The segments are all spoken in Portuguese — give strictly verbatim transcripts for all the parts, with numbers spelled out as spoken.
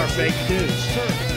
fake news. Turn.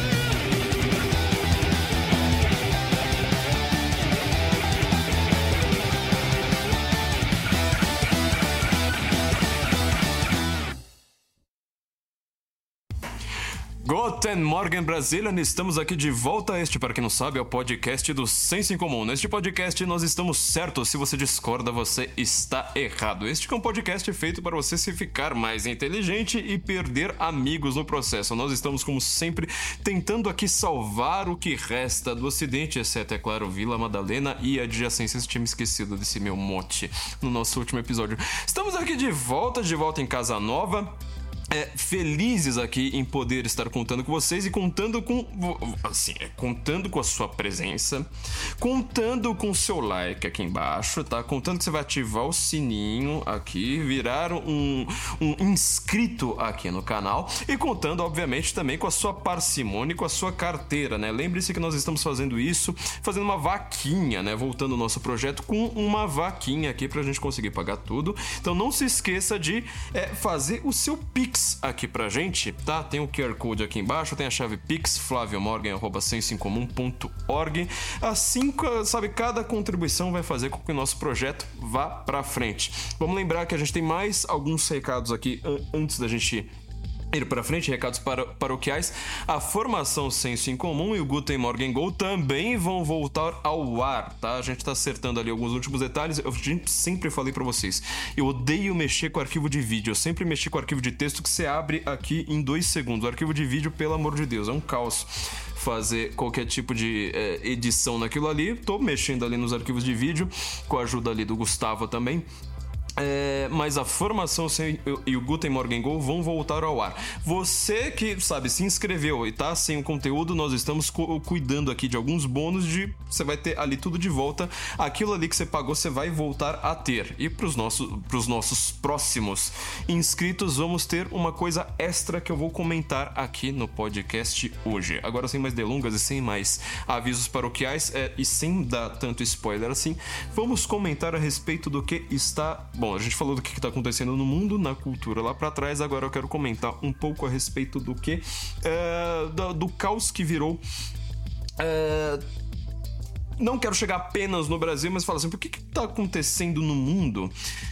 Guten Morgen, Brasilian! Estamos aqui de volta. Este, para quem não sabe, é o podcast do Senso em Comum. Neste podcast nós estamos certos. Se você discorda, você está errado. Este é um podcast feito para você se ficar mais inteligente e perder amigos no processo. Nós estamos, como sempre, tentando aqui salvar o que resta do Ocidente, exceto, é claro, Vila Madalena e adjacências. Tinha me esquecido desse meu mote no nosso último episódio. Estamos aqui de volta, de volta em casa nova. É, felizes aqui em poder estar contando com vocês e contando com, assim, é, contando com a sua presença, contando com o seu like aqui embaixo, tá? Contando que você vai ativar o sininho aqui, virar um, um inscrito aqui no canal e contando, obviamente, também com a sua parcimônia e com a sua carteira, né? Lembre-se que nós estamos fazendo isso, fazendo uma vaquinha, né? Voltando ao nosso projeto com uma vaquinha aqui pra gente conseguir pagar tudo. Então não se esqueça de é, fazer o seu Pix aqui pra gente, tá? Tem o Q R Code aqui embaixo, tem a chave Pix, flaviomorgan arroba senso em comum ponto org. Assim, sabe, cada contribuição vai fazer com que o nosso projeto vá pra frente. Vamos lembrar que a gente tem mais alguns recados aqui antes da gente ir para frente, recados para, paroquiais. A formação Senso em Comum e o Guten Morgen Go também vão voltar ao ar, tá? A gente tá acertando ali alguns últimos detalhes. Eu sempre falei para vocês, eu odeio mexer com arquivo de vídeo, eu sempre mexi com arquivo de texto que você abre aqui em dois segundos. O arquivo de vídeo, pelo amor de Deus, é um caos fazer qualquer tipo de é, edição naquilo ali. Tô mexendo ali nos arquivos de vídeo, com a ajuda ali do Gustavo também. É, mas a formação e o Guten Morgen Go vão voltar ao ar. Você que, sabe, se inscreveu e tá sem o conteúdo, nós estamos cu- cuidando aqui de alguns bônus de... Você vai ter ali tudo de volta. Aquilo ali que você pagou, você vai voltar a ter. E pros nossos, pros nossos próximos inscritos, vamos ter uma coisa extra que eu vou comentar aqui no podcast hoje. Agora, sem mais delongas e sem mais avisos paroquiais é, e sem dar tanto spoiler assim, vamos comentar a respeito do que está... Bom, a gente falou do que está acontecendo no mundo, na cultura lá para trás. Agora eu quero comentar um pouco a respeito do que é, do, do caos que virou. É, não quero chegar apenas no Brasil, mas falar assim, por que está acontecendo no mundo?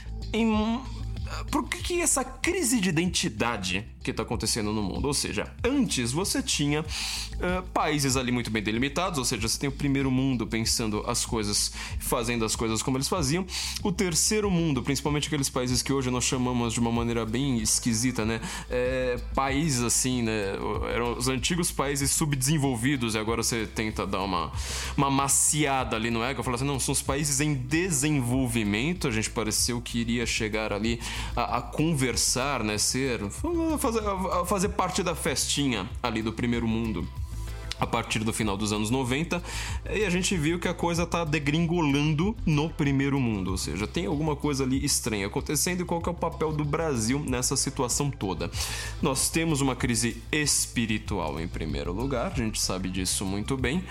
Em, por que, que essa crise de identidade que está acontecendo no mundo? Ou seja, antes você tinha uh, países ali muito bem delimitados, ou seja, você tem o primeiro mundo pensando as coisas, fazendo as coisas como eles faziam, o terceiro mundo, principalmente aqueles países que hoje nós chamamos de uma maneira bem esquisita, né? É, países assim, né? Eram os antigos países subdesenvolvidos e agora você tenta dar uma, uma maciada ali no ego, falar assim, não, são os países em desenvolvimento. A gente pareceu que iria chegar ali a, a conversar, né? Ser... Fazer, fazer parte da festinha ali do primeiro mundo a partir do final dos anos noventa, e a gente viu que a coisa tá degringolando no primeiro mundo, ou seja, tem alguma coisa ali estranha acontecendo. E qual que é o papel do Brasil nessa situação toda? Nós temos uma crise espiritual em primeiro lugar, a gente sabe disso muito bem.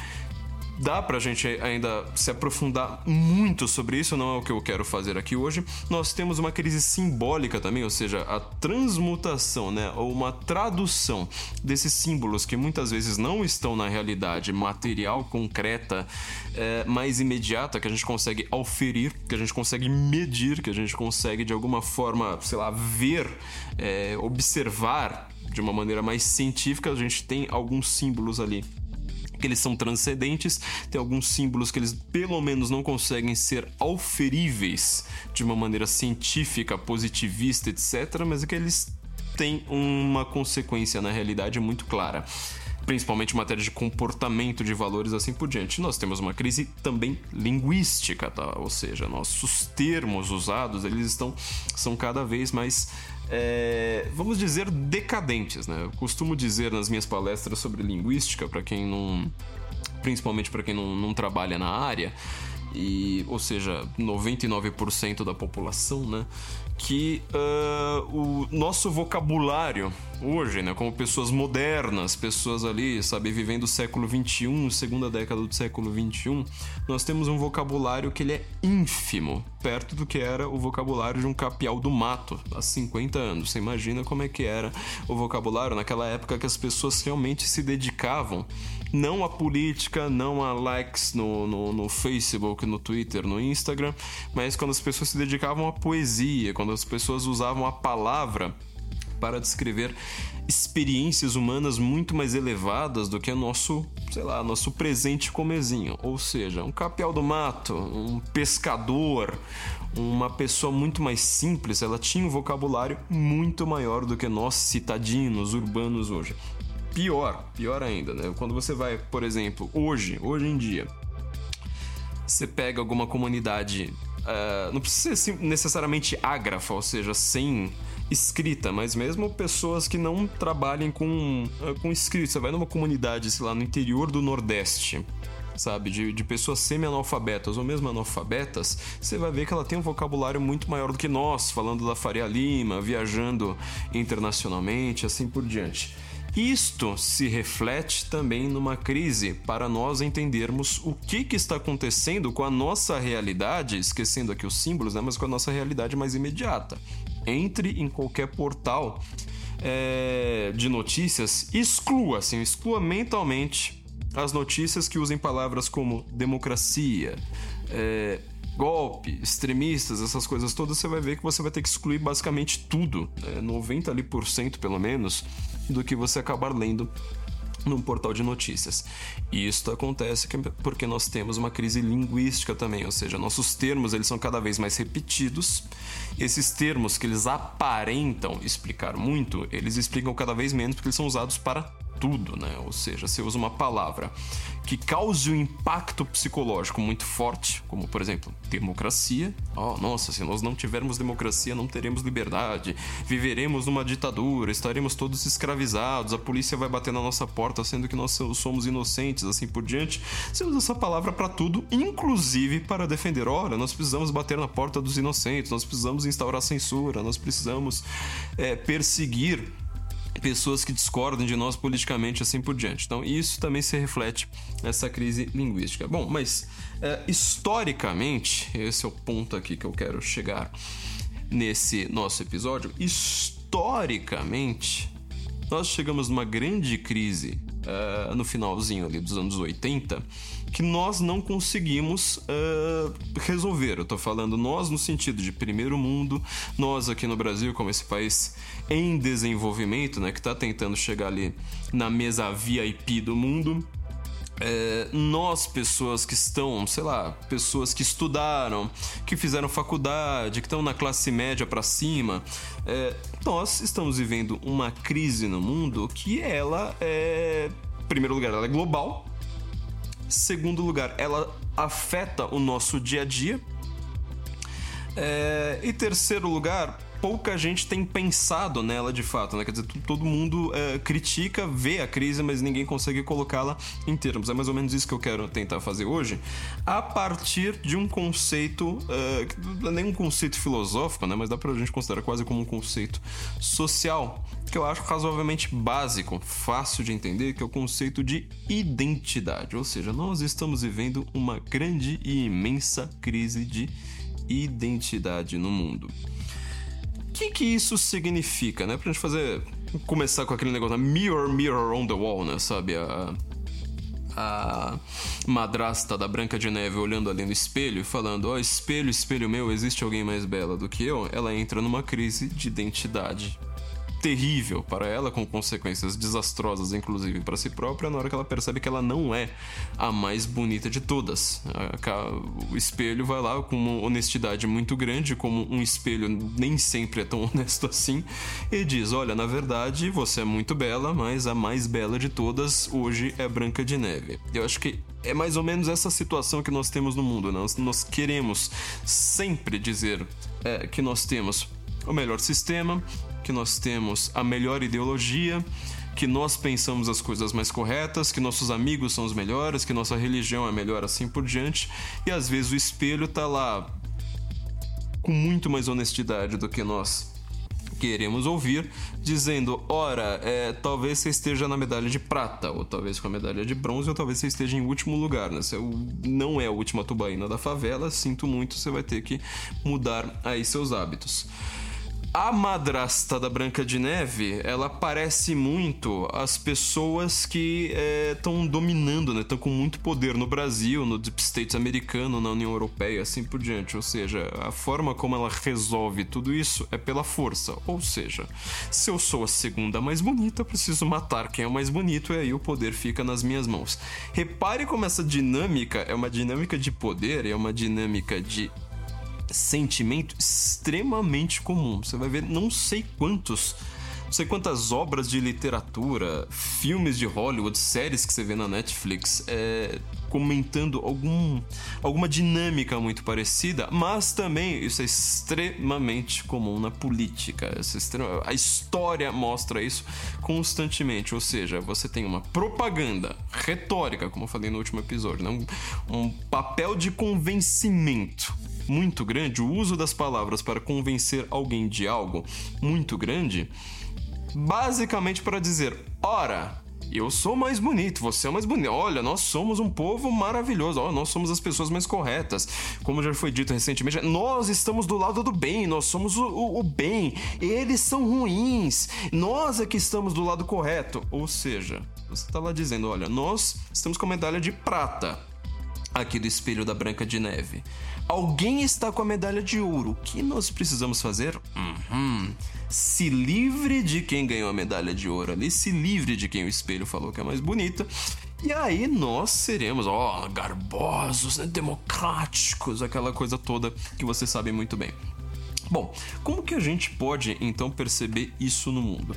Dá pra gente ainda se aprofundar muito sobre isso, não é o que eu quero fazer aqui hoje. Nós temos uma crise simbólica também, ou seja, a transmutação, né, ou uma tradução desses símbolos que muitas vezes não estão na realidade material, concreta, é, mais imediata, que a gente consegue auferir, que a gente consegue medir, que a gente consegue de alguma forma, sei lá, ver, é, observar de uma maneira mais científica. A gente tem alguns símbolos ali que eles são transcendentes, tem alguns símbolos que eles pelo menos não conseguem ser auferíveis de uma maneira científica, positivista, etcétera, mas é que eles têm uma consequência na realidade muito clara, principalmente em matéria de comportamento, de valores, assim por diante. Nós temos uma crise também linguística, tá? Ou seja, nossos termos usados, eles estão, são cada vez mais... É, vamos dizer, decadentes, né? Eu costumo dizer nas minhas palestras sobre linguística, para quem não, principalmente para quem não, não trabalha na área, e, ou seja, noventa e nove por cento da população, né, que uh, o nosso vocabulário hoje, né, como pessoas modernas, pessoas ali, sabe, vivendo o século vinte e um, segunda década do século vinte e um, nós temos um vocabulário que ele é ínfimo, perto do que era o vocabulário de um capial do mato há cinquenta anos. Você imagina como é que era o vocabulário naquela época que as pessoas realmente se dedicavam não à política, não a likes no, no, no Facebook, no Twitter, no Instagram, mas quando as pessoas se dedicavam à poesia, quando as pessoas usavam a palavra para descrever experiências humanas muito mais elevadas do que o nosso, sei lá, nosso presente comezinho. Ou seja, um capial do mato, um pescador, uma pessoa muito mais simples, ela tinha um vocabulário muito maior do que nós citadinos, urbanos hoje. Pior, pior ainda, né? Quando você vai, por exemplo, hoje, hoje em dia, você pega alguma comunidade, uh, não precisa ser necessariamente ágrafa, ou seja, sem escrita, mas mesmo pessoas que não trabalhem com, uh, com escrita. Você vai numa comunidade, sei lá, no interior do Nordeste, sabe, de, de pessoas semi-analfabetas ou mesmo analfabetas, você vai ver que ela tem um vocabulário muito maior do que nós, falando da Faria Lima, viajando internacionalmente, assim por diante. Isto se reflete também numa crise para nós entendermos o que, que está acontecendo com a nossa realidade, esquecendo aqui os símbolos, né, mas com a nossa realidade mais imediata. Entre em qualquer portal é, de notícias, exclua, assim, exclua mentalmente as notícias que usem palavras como democracia, é, golpe, extremistas, essas coisas todas. Você vai ver que você vai ter que excluir basicamente tudo, né? noventa por cento pelo menos, do que você acabar lendo num portal de notícias. E isso acontece porque nós temos uma crise linguística também, ou seja, nossos termos eles são cada vez mais repetidos. Esses termos que eles aparentam explicar muito, eles explicam cada vez menos porque eles são usados para tudo, né? Ou seja, você usa uma palavra que cause um impacto psicológico muito forte, como, por exemplo, democracia. Oh, nossa, se nós não tivermos democracia, não teremos liberdade, viveremos numa ditadura, estaremos todos escravizados, a polícia vai bater na nossa porta, sendo que nós somos inocentes, assim por diante. Você usa essa palavra para tudo, inclusive para defender. Olha, nós precisamos bater na porta dos inocentes, nós precisamos instaurar censura, nós precisamos é, perseguir pessoas que discordam de nós politicamente, assim por diante. Então, isso também se reflete nessa crise linguística. Bom, mas é, historicamente, esse é o ponto aqui que eu quero chegar nesse nosso episódio. Historicamente, nós chegamos numa grande crise uh, no finalzinho ali dos anos oitenta, que nós não conseguimos uh, resolver. Eu tô falando nós no sentido de primeiro mundo, nós aqui no Brasil, como esse país em desenvolvimento, né, que tá tentando chegar ali na mesa V I P do mundo. É, nós, pessoas que estão, sei lá, pessoas que estudaram, que fizeram faculdade, que estão na classe média para cima, é, nós estamos vivendo uma crise no mundo que ela é, em primeiro lugar, ela é global. Segundo lugar, ela afeta o nosso dia a dia. É, e terceiro lugar, pouca gente tem pensado nela de fato, né? Quer dizer, todo mundo é, critica, vê a crise, mas ninguém consegue colocá-la em termos. É mais ou menos isso que eu quero tentar fazer hoje, a partir de um conceito, é, não é nem um conceito filosófico, né? Mas dá pra gente considerar quase como um conceito social, que eu acho razoavelmente básico, fácil de entender, que é o conceito de identidade. Ou seja, nós estamos vivendo uma grande e imensa crise de identidade no mundo. O que que isso significa, né? Pra gente fazer... Começar com aquele negócio, né? Mirror, mirror on the wall, né? Sabe? A, a madrasta da Branca de Neve olhando ali no espelho e falando: ó, oh, espelho, espelho meu, existe alguém mais bela do que eu? Ela entra numa crise de identidade terrível para ela, com consequências desastrosas, inclusive para si própria, na hora que ela percebe que ela não é a mais bonita de todas. O espelho vai lá com uma honestidade muito grande, como um espelho nem sempre é tão honesto assim, e diz: olha, na verdade você é muito bela, mas a mais bela de todas hoje é Branca de Neve. Eu acho que é mais ou menos essa situação que nós temos no mundo. Nós, nós queremos sempre dizer é, que nós temos o melhor sistema, que nós temos a melhor ideologia, que nós pensamos as coisas mais corretas, que nossos amigos são os melhores, que nossa religião é melhor, assim por diante, e às vezes o espelho tá lá com muito mais honestidade do que nós queremos ouvir, dizendo, ora, é, talvez você esteja na medalha de prata, ou talvez com a medalha de bronze, ou talvez você esteja em último lugar, né? Você não é a última tubaína da favela, sinto muito, você vai ter que mudar aí seus hábitos. A madrasta da Branca de Neve, ela parece muito as pessoas que estão é, dominando, né? Estão com muito poder no Brasil, no Deep State americano, na União Europeia, assim por diante. Ou seja, a forma como ela resolve tudo isso é pela força. Ou seja, se eu sou a segunda mais bonita, eu preciso matar quem é o mais bonito e aí o poder fica nas minhas mãos. Repare como essa dinâmica é uma dinâmica de poder, é uma dinâmica de sentimento extremamente comum. Você vai ver não sei quantos, não sei quantas obras de literatura, filmes de Hollywood, séries que você vê na Netflix é, comentando algum, alguma dinâmica muito parecida, mas também isso é extremamente comum na política. Isso é extrema, a história mostra isso constantemente, ou seja, você tem uma propaganda retórica, como eu falei no último episódio, né? um, um papel de convencimento muito grande, o uso das palavras para convencer alguém de algo muito grande, basicamente para dizer, ora, eu sou mais bonito, você é mais bonito, olha, nós somos um povo maravilhoso, olha, nós somos as pessoas mais corretas, como já foi dito recentemente, nós estamos do lado do bem, nós somos o, o, o bem, eles são ruins, nós é que estamos do lado correto, ou seja, você está lá dizendo, olha, nós estamos com a medalha de prata aqui do espelho da Branca de Neve. Alguém está com a medalha de ouro. O que nós precisamos fazer? Uhum. Se livre de quem ganhou a medalha de ouro ali, se livre de quem o espelho falou que é mais bonita. E aí nós seremos, ó, garbosos, né, democráticos, aquela coisa toda que você sabe muito bem. Bom, como que a gente pode então perceber isso no mundo?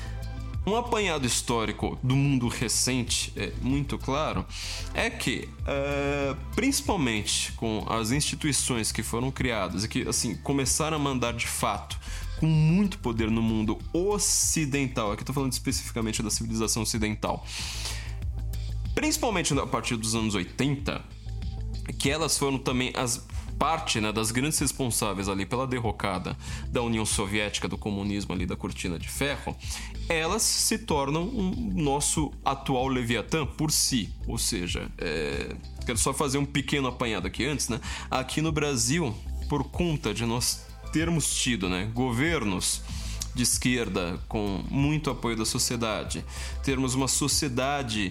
Um apanhado histórico do mundo recente, é, muito claro, é que, uh, principalmente com as instituições que foram criadas e que, assim, começaram a mandar de fato com muito poder no mundo ocidental, aqui estou falando especificamente da civilização ocidental, principalmente a partir dos anos oitenta, que elas foram também as parte, né, das grandes responsáveis ali pela derrocada da União Soviética, do comunismo ali, da cortina de ferro, elas se tornam um nosso atual Leviatã por si. Ou seja, é... quero só fazer um pequeno apanhado aqui antes, né? Aqui no Brasil, por conta de nós termos tido, né, governos de esquerda com muito apoio da sociedade, termos uma sociedade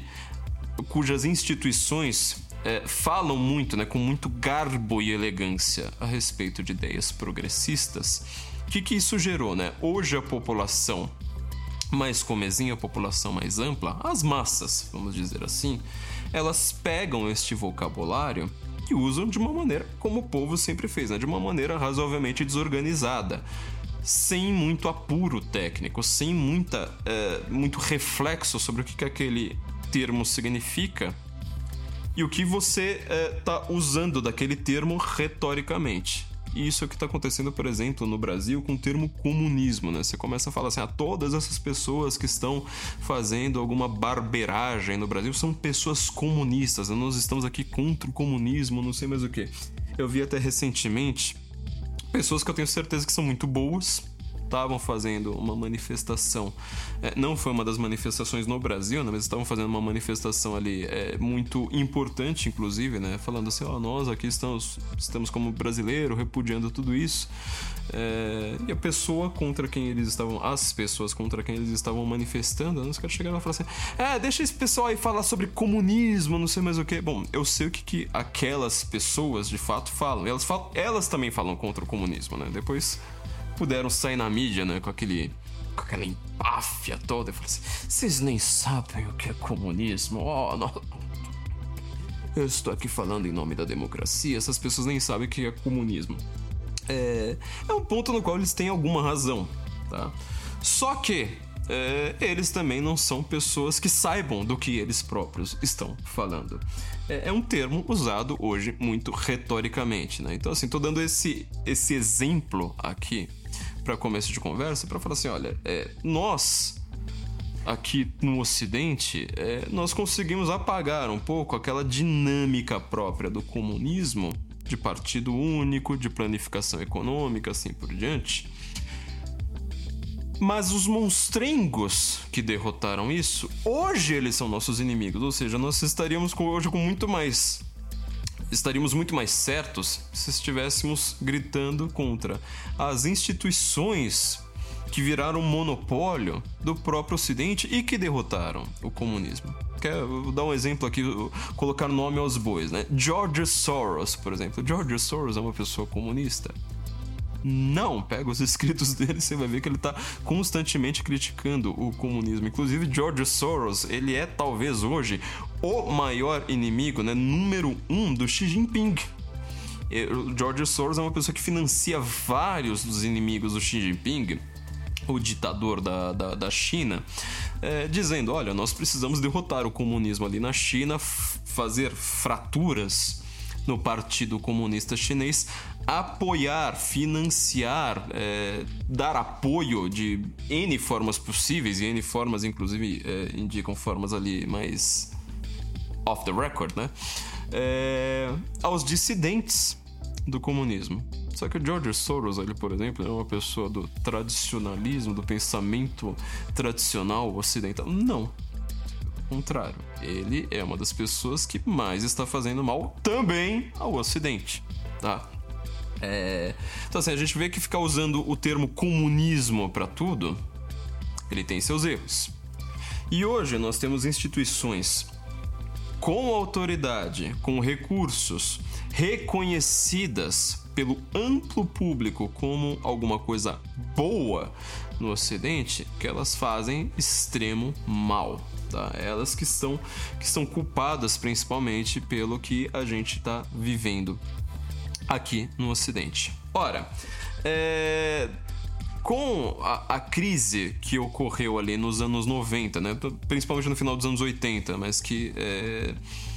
cujas instituições É, falam muito, né, com muito garbo e elegância a respeito de ideias progressistas. O que, que isso gerou, né? Hoje a população mais comezinha, a população mais ampla, as massas, vamos dizer assim, elas pegam este vocabulário e usam de uma maneira como o povo sempre fez, né? De uma maneira razoavelmente desorganizada, sem muito apuro técnico, sem muita, é, muito reflexo sobre o que, que aquele termo significa e o que você está é, usando daquele termo retoricamente. E isso é o que está acontecendo, por exemplo, no Brasil com o termo comunismo, né? Você começa a falar assim, ah, todas essas pessoas que estão fazendo alguma barbeiragem no Brasil são pessoas comunistas, né? Nós estamos aqui contra o comunismo, não sei mais o que. Eu vi até recentemente pessoas que eu tenho certeza que são muito boas, estavam fazendo uma manifestação, é, não foi uma das manifestações no Brasil, né, mas estavam fazendo uma manifestação ali é, muito importante, inclusive, né, falando assim, ó, nós aqui estamos, estamos como brasileiro, repudiando tudo isso, é, e a pessoa contra quem eles estavam, as pessoas contra quem eles estavam manifestando, né, os caras chegaram e falaram assim, é, deixa esse pessoal aí falar sobre comunismo, não sei mais o que. Bom, eu sei o que, que aquelas pessoas de fato falam, elas, falam, elas também falam contra o comunismo, né, depois puderam sair na mídia, né, com aquele com aquela empáfia toda e falar assim, vocês nem sabem o que é comunismo, oh, não. Eu estou aqui falando em nome da democracia, essas pessoas nem sabem o que é comunismo. É, é um ponto no qual eles têm alguma razão, tá? Só que é, eles também não são pessoas que saibam do que eles próprios estão falando. É, é um termo usado hoje muito retoricamente, né? Então, assim, tô dando esse, esse exemplo aqui para começo de conversa para falar assim, olha, é, nós aqui no Ocidente, é, nós conseguimos apagar um pouco aquela dinâmica própria do comunismo, de partido único, de planificação econômica, assim por diante. Mas os monstrengos que derrotaram isso, hoje eles são nossos inimigos, ou seja, nós estaríamos com, hoje com muito mais... Estaríamos muito mais certos se estivéssemos gritando contra as instituições que viraram monopólio do próprio Ocidente e que derrotaram o comunismo. Quero dar um exemplo aqui, colocar nome aos bois, né? George Soros, por exemplo. George Soros é uma pessoa comunista? Não, pega os escritos dele, você vai ver que ele está constantemente criticando o comunismo. Inclusive, George Soros, ele é talvez hoje o maior inimigo, né, número um do Xi Jinping. O George Soros é uma pessoa que financia vários dos inimigos do Xi Jinping, o ditador da, da, da China, é, dizendo, olha, nós precisamos derrotar o comunismo ali na China, f- fazer fraturas no Partido Comunista Chinês, apoiar, financiar, é, dar apoio de N formas possíveis, e N formas, inclusive, é, indicam formas ali mais off the record, né? É, aos dissidentes do comunismo. Só que o George Soros, ele, por exemplo, é uma pessoa do tradicionalismo, do pensamento tradicional ocidental. Não. Ao contrário, ele é uma das pessoas que mais está fazendo mal também ao Ocidente, tá? É... Então, assim, a gente vê que ficar usando o termo comunismo para tudo, ele tem seus erros. E hoje nós temos instituições com autoridade, com recursos, reconhecidas pelo amplo público como alguma coisa boa no Ocidente, que elas fazem extremo mal. Tá? Elas que estão, que estão culpadas principalmente pelo que a gente está vivendo aqui no Ocidente. Ora, é... com a, a crise que ocorreu ali nos anos noventa, né? Principalmente no final dos anos oitenta, mas que é...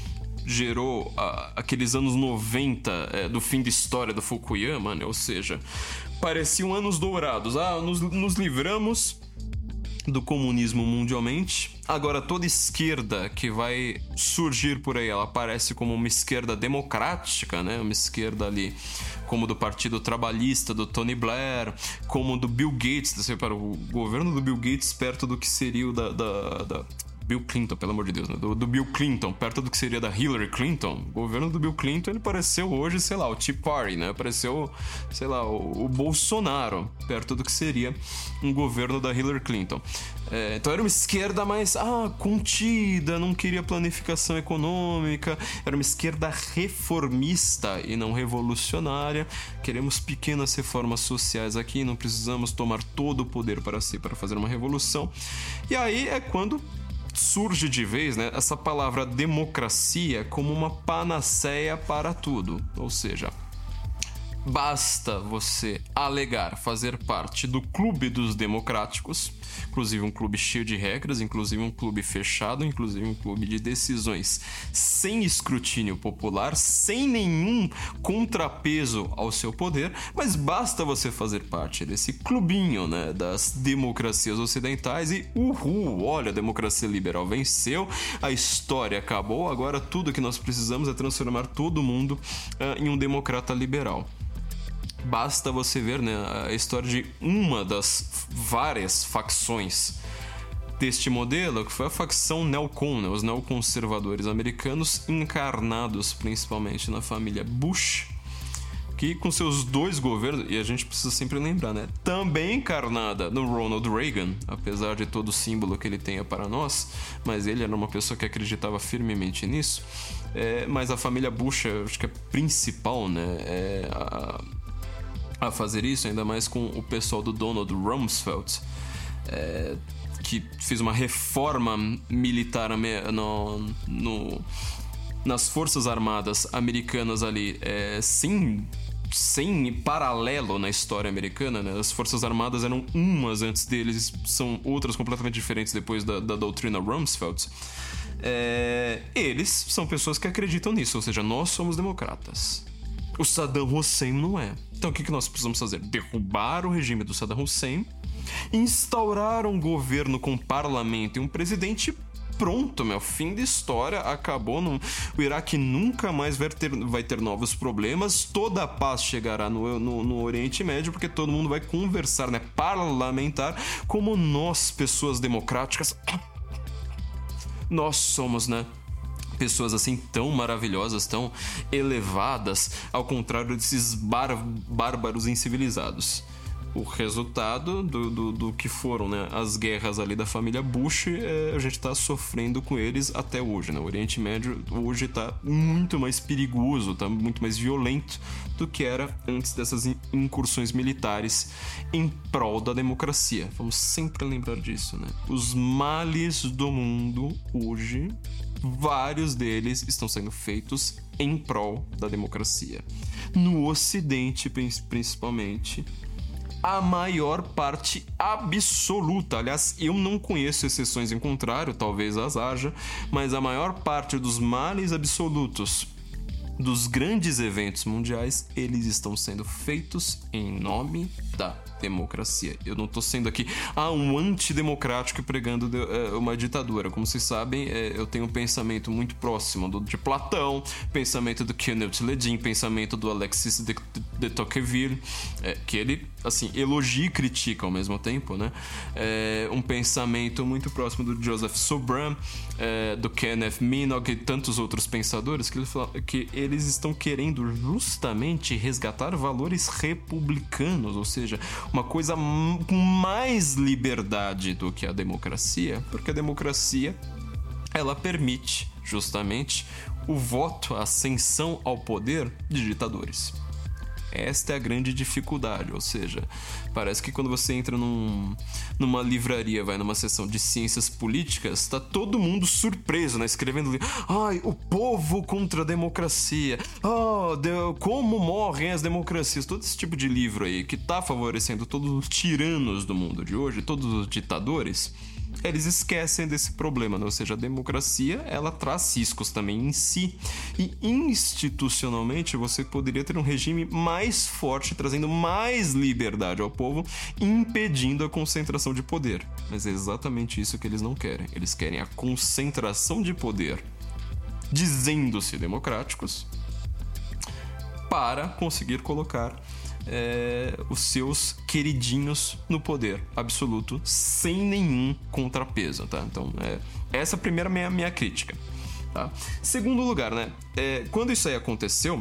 gerou a, aqueles anos noventa é, do fim de história do Fukuyama, né? Ou seja, pareciam anos dourados. Ah, nos, nos livramos do comunismo mundialmente. Agora toda esquerda que vai surgir por aí, ela aparece como uma esquerda democrática, né? Uma esquerda ali como do Partido Trabalhista do Tony Blair, como do Bill Gates, você para o governo do Bill Gates perto do que seria o da, da, da... Bill Clinton, pelo amor de Deus, né? Do, do Bill Clinton, perto do que seria da Hillary Clinton. O governo do Bill Clinton, ele pareceu hoje, sei lá, o Tea Party, né? Pareceu, sei lá, o, o Bolsonaro, perto do que seria um governo da Hillary Clinton. É, então era uma esquerda mais, ah, contida, não queria planificação econômica, era uma esquerda reformista e não revolucionária. Queremos pequenas reformas sociais aqui, não precisamos tomar todo o poder para si, para fazer uma revolução. E aí é quando surge de vez, né, essa palavra democracia como uma panaceia para tudo. Ou seja, basta você alegar fazer parte do clube dos democráticos, inclusive um clube cheio de regras, inclusive um clube fechado, inclusive um clube de decisões sem escrutínio popular, sem nenhum contrapeso ao seu poder, mas basta você fazer parte desse clubinho, né, das democracias ocidentais e uhul, olha, a democracia liberal venceu, a história acabou, agora tudo que nós precisamos é transformar todo mundo uh, em um democrata liberal. Basta você ver, né, a história de uma das várias facções deste modelo, que foi a facção neocon, né, os neoconservadores americanos, encarnados principalmente na família Bush, que com seus dois governos, e a gente precisa sempre lembrar, né, também encarnada no Ronald Reagan, apesar de todo o símbolo que ele tenha para nós, mas ele era uma pessoa que acreditava firmemente nisso. É, mas a família Bush, acho que é principal, né, é a a fazer isso, ainda mais com o pessoal do Donald Rumsfeld, é, que fez uma reforma militar no, no, nas Forças Armadas americanas ali, é, sem, sem paralelo na história americana, né? As Forças Armadas eram umas antes deles, são outras completamente diferentes depois da, da doutrina Rumsfeld. É, eles são pessoas que acreditam nisso, ou seja, nós somos democratas. O Saddam Hussein não é. Então o que nós precisamos fazer? Derrubar o regime do Saddam Hussein instaurar um governo com parlamento e um presidente. Pronto, meu, fim de história, acabou. No... O Iraque nunca mais vai ter, vai ter novos problemas, toda a paz chegará no, no, no Oriente Médio, porque todo mundo vai conversar, né, parlamentar, como nós, pessoas democráticas, nós somos, né, pessoas assim tão maravilhosas, tão elevadas, ao contrário desses bar- bárbaros incivilizados. O resultado do, do, do que foram, né, as guerras ali da família Bush, é, a gente está sofrendo com eles até hoje, né? O Oriente Médio hoje está muito mais perigoso, está muito mais violento do que era antes dessas incursões militares em prol da democracia. Vamos sempre lembrar disso, né? Os males do mundo hoje, vários deles estão sendo feitos em prol da democracia. No Ocidente, principalmente, a maior parte absoluta, aliás, eu não conheço exceções em contrário, talvez as haja, mas a maior parte dos males absolutos dos grandes eventos mundiais, eles estão sendo feitos em nome da democracia. Eu não estou sendo aqui ah, um antidemocrático pregando de, uh, uma ditadura. Como vocês sabem, uh, eu tenho um pensamento muito próximo do, de Platão, pensamento do Kenneth Ledin, pensamento do Alexis de, de, de Tocqueville, uh, que ele, assim, elogia e critica ao mesmo tempo, né? Uh, um pensamento muito próximo do Joseph Sobran, uh, do Kenneth Minogue e tantos outros pensadores que, ele fala, que eles estão querendo justamente resgatar valores republicanos, ou seja, uma coisa com mais liberdade do que a democracia, porque a democracia, ela permite justamente o voto, a ascensão ao poder de ditadores. Esta é a grande dificuldade, ou seja, parece que quando você entra num, numa livraria, vai numa seção de ciências políticas, tá todo mundo surpreso, né? Escrevendo ali, ai, o povo contra a democracia, oh, de, como morrem as democracias, todo esse tipo de livro aí, que tá favorecendo todos os tiranos do mundo de hoje, todos os ditadores, eles esquecem desse problema, né? Ou seja, a democracia, ela traz riscos também em si, e institucionalmente você poderia ter um regime mais forte, trazendo mais liberdade ao povo, impedindo a concentração de poder. Mas é exatamente isso que eles não querem. Eles querem a concentração de poder, dizendo-se democráticos, para conseguir colocar É, os seus queridinhos no poder absoluto, sem nenhum contrapeso, tá? Então, é, essa é a primeira minha, minha crítica, tá? Segundo lugar, né? É, quando isso aí aconteceu,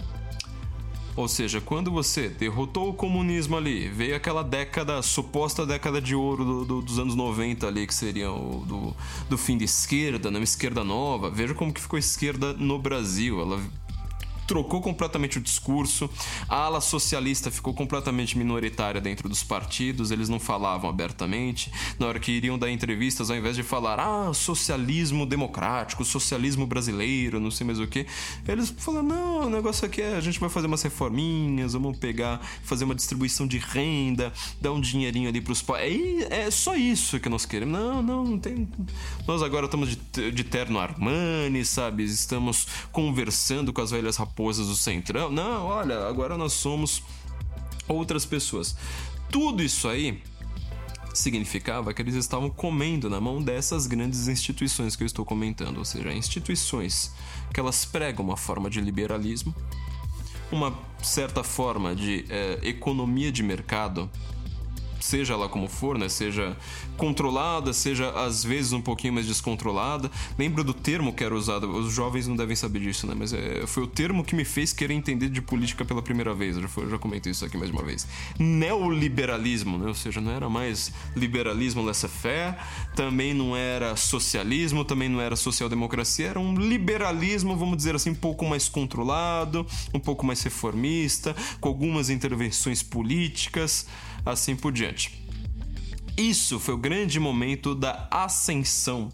ou seja, quando você derrotou o comunismo ali, veio aquela década, suposta década de ouro do, do, dos anos noventa ali, que seria o do, do fim da esquerda, né? Uma esquerda nova. Veja como que ficou a esquerda no Brasil. Ela trocou completamente o discurso, a ala socialista ficou completamente minoritária dentro dos partidos, eles não falavam abertamente, na hora que iriam dar entrevistas, ao invés de falar, ah, socialismo democrático, socialismo brasileiro, não sei mais o que, eles falaram, não, o negócio aqui é, a gente vai fazer umas reforminhas, vamos pegar, fazer uma distribuição de renda, dar um dinheirinho ali pros pais, é, é só isso que nós queremos, não, não, não tem, nós agora estamos de, de terno Armani, sabe, estamos conversando com as velhas raposas do Centrão. Não, olha, agora nós somos outras pessoas. Tudo isso aí significava que eles estavam comendo na mão dessas grandes instituições que eu estou comentando, ou seja, instituições que elas pregam uma forma de liberalismo, uma certa forma de é, economia de mercado, seja lá como for, né? Seja controlada, seja às vezes um pouquinho mais descontrolada. Lembro do termo que era usado, os jovens não devem saber disso, né? Mas é, foi o termo que me fez querer entender de política pela primeira vez. Eu já, foi, eu já comentei isso aqui mais uma vez. Neoliberalismo, né? Ou seja, não era mais liberalismo laissez-faire, também não era socialismo, também não era social-democracia, era um liberalismo, vamos dizer assim, um pouco mais controlado, um pouco mais reformista, com algumas intervenções políticas, assim por diante. Isso foi o grande momento da ascensão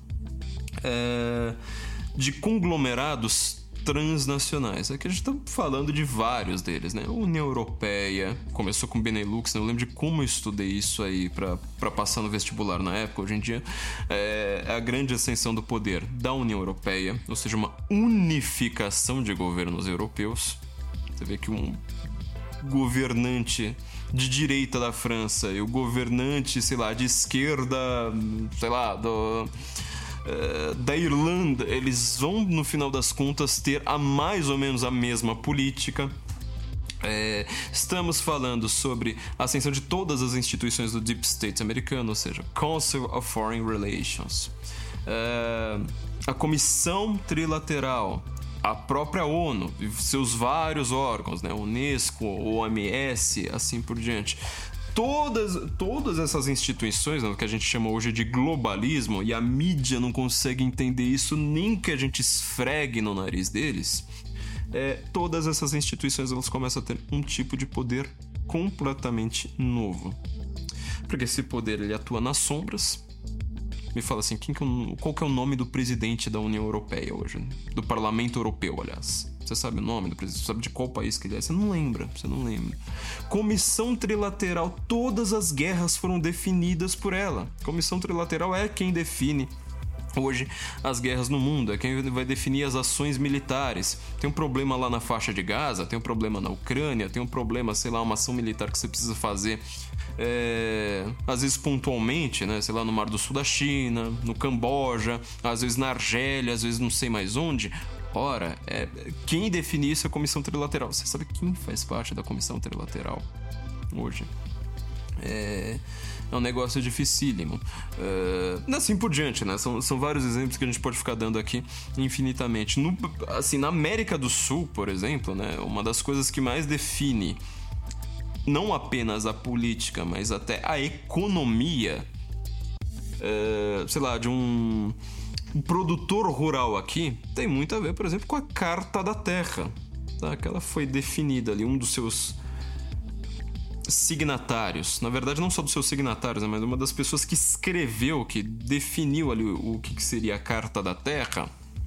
é, de conglomerados transnacionais. Aqui a gente está falando de vários deles, né? A União Europeia, começou com Benelux, né? Eu lembro de como eu estudei isso aí para passar no vestibular na época. Hoje em dia é a grande ascensão do poder da União Europeia, ou seja, uma unificação de governos europeus. Você vê que um governante de direita da França e o governante, sei lá, de esquerda, sei lá, do, uh, da Irlanda, eles vão, no final das contas, ter a mais ou menos a mesma política. É, estamos falando sobre a ascensão de todas as instituições do Deep State americano, ou seja, Council of Foreign Relations, é, a Comissão Trilateral, a própria ONU e seus vários órgãos, né? Unesco, O M S, assim por diante. Todas, todas essas instituições, né, que a gente chama hoje de globalismo, e a mídia não consegue entender isso nem que a gente esfregue no nariz deles. É, todas essas instituições, elas começam a ter um tipo de poder completamente novo. Porque esse poder, ele atua nas sombras. Me fala assim, quem que é o, qual que é o nome do presidente da União Europeia hoje? Do Parlamento Europeu, aliás. Você sabe o nome do presidente? Você sabe de qual país que ele é? Você não lembra, você não lembra. Comissão Trilateral, todas as guerras foram definidas por ela. Comissão Trilateral é quem define hoje as guerras no mundo, é quem vai definir as ações militares. Tem um problema lá na faixa de Gaza, tem um problema na Ucrânia, tem um problema, sei lá, uma ação militar que você precisa fazer, é, às vezes pontualmente, né, sei lá, no Mar do Sul da China, no Camboja, às vezes na Argélia, às vezes não sei mais onde. Ora, é, quem define isso é a Comissão Trilateral. Você sabe quem faz parte da Comissão Trilateral hoje? É... É um negócio dificílimo. Uh, assim por diante, né? São, são vários exemplos que a gente pode ficar dando aqui infinitamente. No, assim, na América do Sul, por exemplo, né? Uma das coisas que mais define não apenas a política, mas até a economia, uh, sei lá, de um, um produtor rural aqui, tem muito a ver, por exemplo, com a Carta da Terra, tá? Que ela foi definida ali, um dos seus signatários, na verdade não só dos seus signatários, né, mas uma das pessoas que escreveu, que definiu ali o, o que seria a Carta da Terra,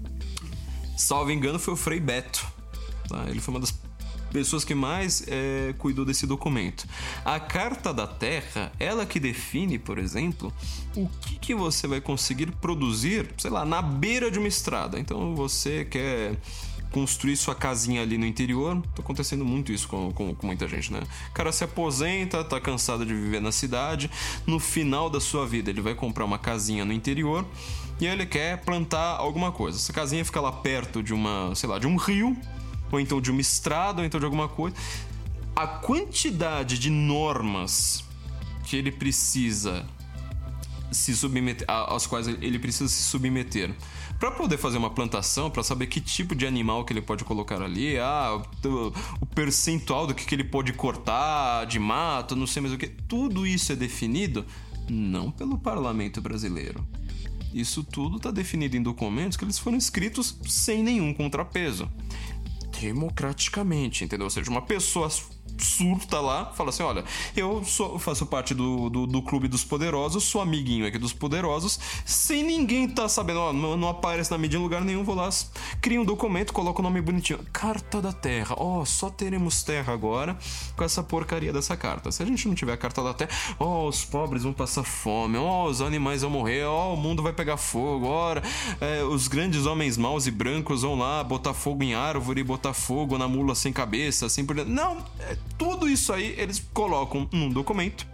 salvo engano, foi o Frei Beto, tá? Ele foi uma das pessoas que mais é, cuidou desse documento. A Carta da Terra, ela que define, por exemplo, o que, que você vai conseguir produzir, sei lá, na beira de uma estrada. Então você quer construir sua casinha ali no interior. Tá acontecendo muito isso com, com, com muita gente, né? O cara se aposenta, tá cansado de viver na cidade. No final da sua vida, ele vai comprar uma casinha no interior e ele quer plantar alguma coisa. Essa casinha fica lá perto de uma, sei lá, de um rio, ou então de uma estrada, ou então de alguma coisa. A quantidade de normas que ele precisa se submeter, às quais ele precisa se submeter para poder fazer uma plantação, para saber que tipo de animal que ele pode colocar ali, ah, o, o percentual do que, que ele pode cortar de mato, não sei mais o que. Tudo isso é definido não pelo parlamento brasileiro. Isso tudo está definido em documentos que eles foram escritos sem nenhum contrapeso, democraticamente, entendeu? Ou seja, uma pessoa surta lá, fala assim, olha, eu sou, faço parte do, do, do clube dos poderosos, sou amiguinho aqui dos poderosos, sem ninguém tá sabendo, ó, não, não aparece na mídia em lugar nenhum, vou lá, crio um documento, coloco o nome bonitinho, Carta da Terra, ó, oh, só teremos terra agora com essa porcaria dessa carta. Se a gente não tiver a Carta da Terra, ó, oh, os pobres vão passar fome, ó, oh, os animais vão morrer, ó, oh, o mundo vai pegar fogo, ora, é, os grandes homens maus e brancos vão lá botar fogo em árvore, botar fogo na mula sem cabeça, assim por diante. Não, é tudo isso aí eles colocam num documento.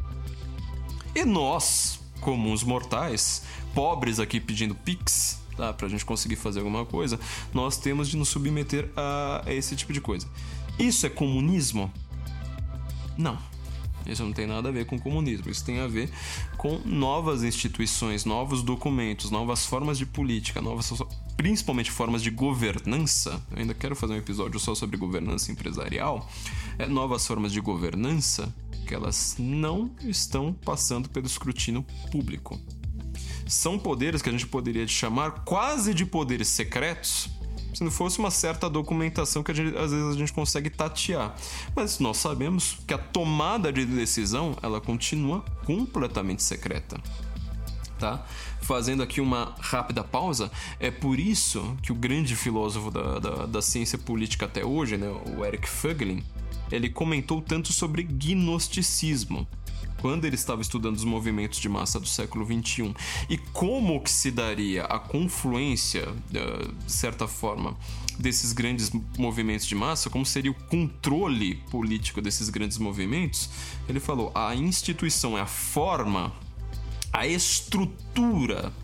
E nós, comuns mortais, pobres aqui pedindo pix, tá, pra gente conseguir fazer alguma coisa, nós temos de nos submeter a, a esse tipo de coisa. Isso é comunismo? Não. Isso não tem nada a ver com comunismo. Isso tem a ver com novas instituições, novos documentos, novas formas de política, novas, principalmente formas de governança. Eu ainda quero fazer um episódio só sobre governança empresarial. É, novas formas de governança que elas não estão passando pelo escrutínio público. São poderes que a gente poderia chamar quase de poderes secretos, se não fosse uma certa documentação que a gente, às vezes a gente consegue tatear. Mas nós sabemos que a tomada de decisão, ela continua completamente secreta. Tá? Fazendo aqui uma rápida pausa, é por isso que o grande filósofo da, da, da ciência política até hoje, né, o Eric Fögling, ele comentou tanto sobre gnosticismo. quando ele estava estudando os movimentos de massa do século vinte e um e como que se daria a confluência, de certa forma, desses grandes movimentos de massa, como seria o controle político desses grandes movimentos, ele falou: a instituição é a forma, a estrutura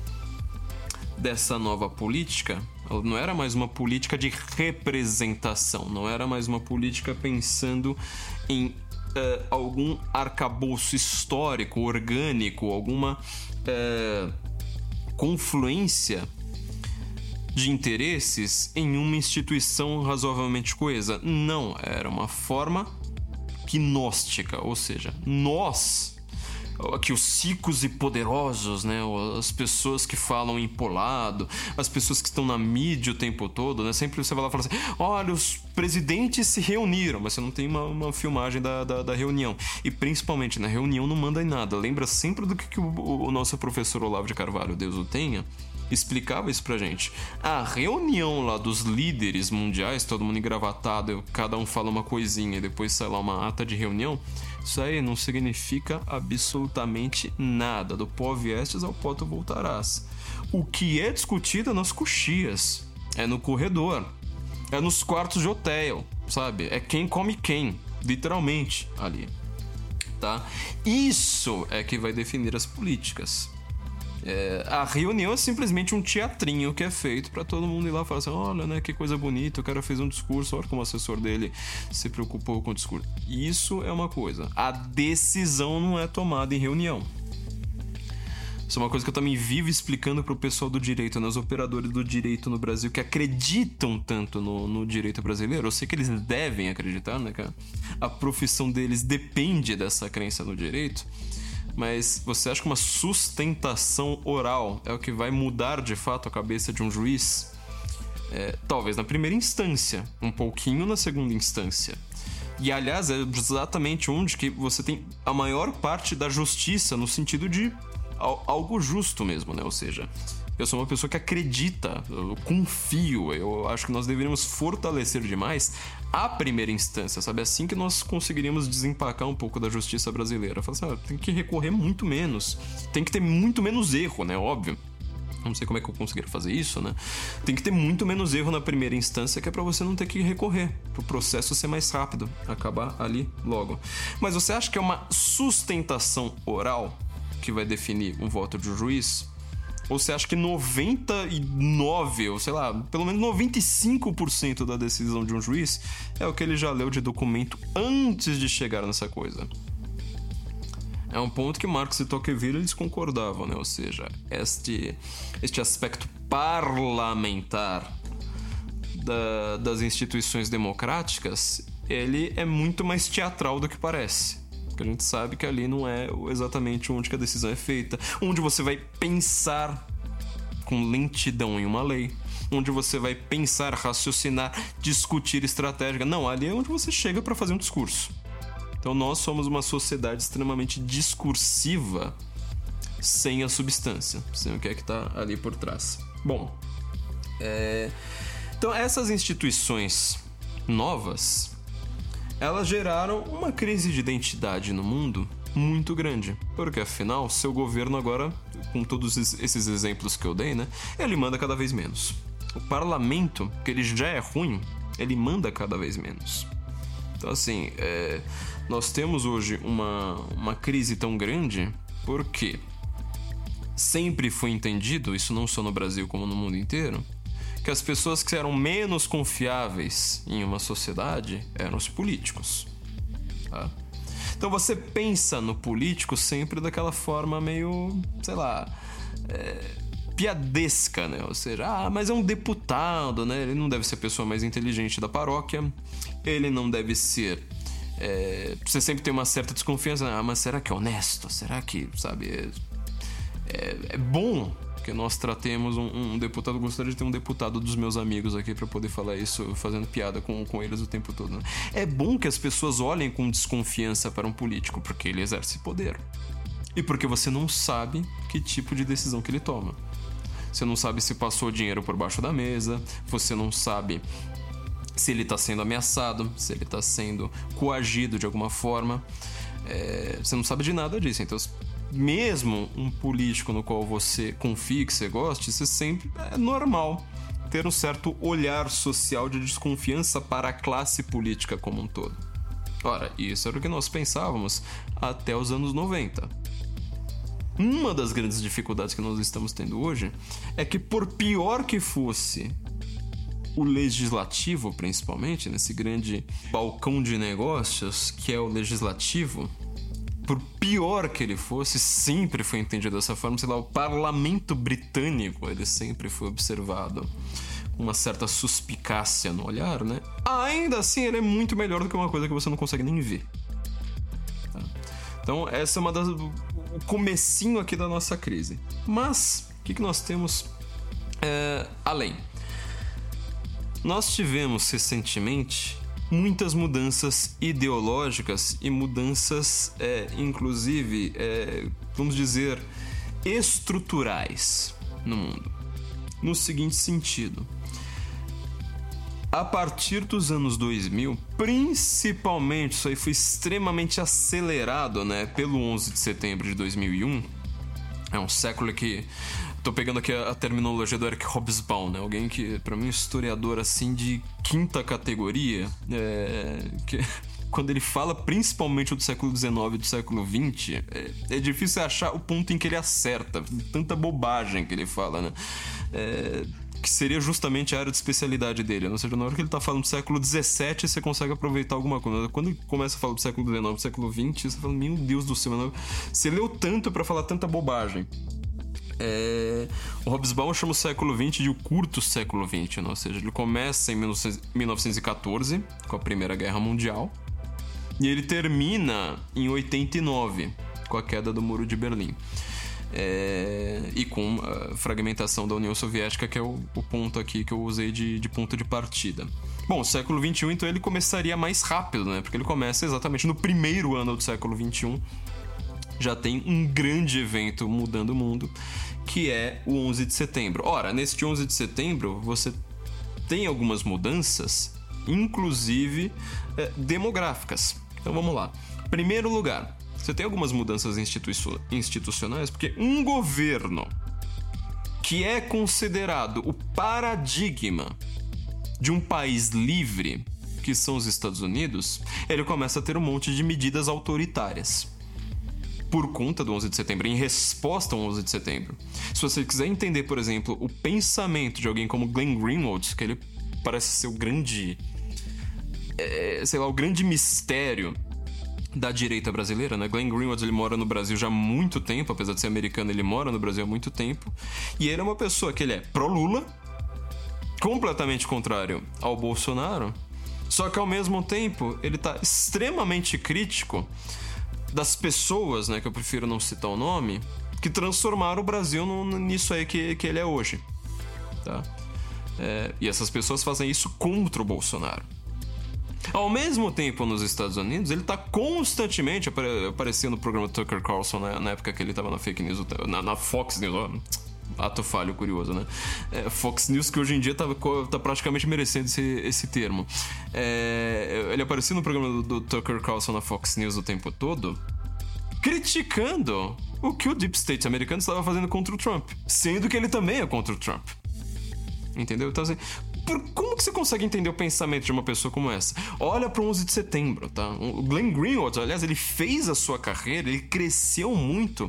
dessa nova política. Ela não era mais uma política de representação, não era mais uma política pensando em uh, algum arcabouço histórico, orgânico, alguma uh, confluência de interesses em uma instituição razoavelmente coesa. Não, era uma forma gnóstica, ou seja, nós, que os ricos e poderosos, né, as pessoas que falam empolado, as pessoas que estão na mídia o tempo todo, né, sempre você vai lá e fala assim: olha, os presidentes se reuniram, mas você não tem uma, uma filmagem da, da, da reunião. E principalmente na reunião não manda em nada. Lembra sempre do que, que o, o nosso professor Olavo de Carvalho, Deus o tenha, explicava isso pra gente. A reunião lá dos líderes mundiais, todo mundo engravatado, cada um fala uma coisinha e depois sai lá uma ata de reunião. Isso aí não significa absolutamente nada. Do pó viestes ao pó tu voltarás. O que é discutido é nas coxias, é no corredor, é nos quartos de hotel, sabe? É quem come quem, literalmente, ali, tá? Isso é que vai definir as políticas. É, a reunião é simplesmente um teatrinho que é feito pra todo mundo ir lá e falar assim: olha, né, que coisa bonita, o cara fez um discurso, olha como o assessor dele se preocupou com o discurso. Isso é uma coisa. A decisão não é tomada em reunião. Isso é uma coisa que eu também vivo explicando pro pessoal do direito, né, os operadores do direito no Brasil que acreditam tanto no, no direito brasileiro. Eu sei que eles devem acreditar, né, cara? A profissão deles depende dessa crença no direito. Mas você acha que uma sustentação oral é o que vai mudar de fato a cabeça de um juiz? É, talvez na primeira instância, um pouquinho na segunda instância. E aliás, é exatamente onde que você tem a maior parte da justiça, no sentido de algo justo mesmo, né? Ou seja, eu sou uma pessoa que acredita, eu confio, eu acho que nós deveríamos fortalecer demais a primeira instância, sabe? Assim que nós conseguiríamos desempacar um pouco da justiça brasileira. Falar assim, ah, tem que recorrer muito menos, tem que ter muito menos erro, né? Óbvio. Não sei como é que eu conseguiria fazer isso, né? Tem que ter muito menos erro na primeira instância, que é pra você não ter que recorrer, pro processo ser mais rápido, acabar ali logo. Mas você acha que é uma sustentação oral que vai definir o voto de um juiz? Ou você acha que noventa e nove, ou sei lá, pelo menos noventa e cinco por cento da decisão de um juiz é o que ele já leu de documento antes de chegar nessa coisa? É um ponto que Marx e Tocqueville eles concordavam, né? Ou seja, este, este aspecto parlamentar da, das instituições democráticas, ele é muito mais teatral do que parece. Porque a gente sabe que ali não é exatamente onde que a decisão é feita, onde você vai pensar com lentidão em uma lei, onde você vai pensar, raciocinar, discutir estratégia. Não, ali é onde você chega para fazer um discurso. Então nós somos uma sociedade extremamente discursiva sem a substância, sem o que é que está ali por trás. Bom, é... então essas instituições novas, elas geraram uma crise de identidade no mundo muito grande, porque afinal, seu governo agora, com todos esses exemplos que eu dei, né, ele manda cada vez menos. O parlamento, que ele já é ruim, ele manda cada vez menos. Então assim, é, nós temos hoje uma, uma crise tão grande porque sempre foi entendido, isso não só no Brasil como no mundo inteiro, que as pessoas que eram menos confiáveis em uma sociedade eram os políticos, tá? Então você pensa no político sempre daquela forma meio, sei lá, é, piadesca, né? Ou seja, ah, mas é um deputado, né? Ele não deve ser a pessoa mais inteligente da paróquia, ele não deve ser... É, você sempre tem uma certa desconfiança, ah, mas será que é honesto? Será que, sabe, é, é, é bom que nós tratemos um, um deputado? Gostaria de ter um deputado dos meus amigos aqui pra poder falar isso, fazendo piada com, com eles o tempo todo, né? É bom que as pessoas olhem com desconfiança para um político, porque ele exerce poder. E porque você não sabe que tipo de decisão que ele toma. Você não sabe se passou dinheiro por baixo da mesa, você não sabe se ele está sendo ameaçado, se ele está sendo coagido de alguma forma. É, você não sabe de nada disso. Então, mesmo um político no qual você confie, que você goste, você sempre é normal ter um certo olhar social de desconfiança para a classe política como um todo. Ora, isso era o que nós pensávamos até os anos noventa. Uma das grandes dificuldades que nós estamos tendo hoje é que, por pior que fosse o legislativo, principalmente, nesse grande balcão de negócios que é o legislativo, por pior que ele fosse, sempre foi entendido dessa forma. Sei lá, o parlamento britânico, ele sempre foi observado com uma certa suspicácia no olhar, né? Ainda assim, ele é muito melhor do que uma coisa que você não consegue nem ver. Tá? Então, essa é uma das... o comecinho aqui da nossa crise. Mas, o que, que nós temos é, além? Nós tivemos recentemente muitas mudanças ideológicas e mudanças, é, inclusive, é, vamos dizer, estruturais no mundo. No seguinte sentido: a partir dos anos dois mil, principalmente, isso aí foi extremamente acelerado, né, pelo onze de setembro de dois mil e um. É um século que... Tô pegando aqui a, a terminologia do Eric Hobsbawm, né? Alguém que, pra mim, é um historiador, assim, de quinta categoria. É, que, quando ele fala, principalmente do século dezenove e do século vinte, é, é difícil achar o ponto em que ele acerta. Tanta bobagem que ele fala, né? É, que seria justamente a área de especialidade dele. Ou seja, na hora que ele tá falando do século dezessete, você consegue aproveitar alguma coisa. Quando ele começa a falar do século dezenove, do século vinte, você fala, meu Deus do céu, você leu tanto pra falar tanta bobagem. É... O Hobsbawm chama o século vinte de o curto século vinte, né? Ou seja, ele começa em mil novecentos e catorze, com a Primeira Guerra Mundial, e ele termina em oitenta e nove, com a queda do Muro de Berlim. É... E com a fragmentação da União Soviética, que é o, o ponto aqui que eu usei de, de ponto de partida. Bom, o século vinte e um, então, ele começaria mais rápido, né? Porque ele começa exatamente no primeiro ano do século vinte e um. Já tem um grande evento mudando o mundo, que é o onze de setembro. Ora, neste onze de setembro, você tem algumas mudanças, inclusive é, demográficas. Então vamos lá. Primeiro lugar, você tem algumas mudanças institu- institucionais, porque um governo que é considerado o paradigma de um país livre, que são os Estados Unidos, ele começa a ter um monte de medidas autoritárias. Por conta do onze de setembro, em resposta ao onze de setembro. Se você quiser entender, por exemplo, o pensamento de alguém como Glenn Greenwald, que ele parece ser o grande... É, sei lá, o grande mistério da direita brasileira, né? Glenn Greenwald, ele mora no Brasil já há muito tempo, apesar de ser americano, ele mora no Brasil há muito tempo. E ele é uma pessoa que ele é pró-Lula, completamente contrário ao Bolsonaro, só que ao mesmo tempo ele tá extremamente crítico das pessoas, né, que eu prefiro não citar o nome, que transformaram o Brasil no, nisso aí que, que ele é hoje, tá? É, e essas pessoas fazem isso contra o Bolsonaro. Ao mesmo tempo, nos Estados Unidos, ele tá constantemente apare- aparecendo no programa Tucker Carlson, né, na época que ele tava na fake news, na, na Fox News, ó, ato falho curioso, né? É, Fox News, que hoje em dia tá, tá praticamente merecendo esse, esse termo. É, ele apareceu no programa do, do Tucker Carlson na Fox News o tempo todo, criticando o que o Deep State americano estava fazendo contra o Trump, sendo que ele também é contra o Trump. Entendeu? Então, assim, por, como que você consegue entender o pensamento de uma pessoa como essa? Olha pro onze de setembro, tá? O Glenn Greenwald, aliás, ele fez a sua carreira, ele cresceu muito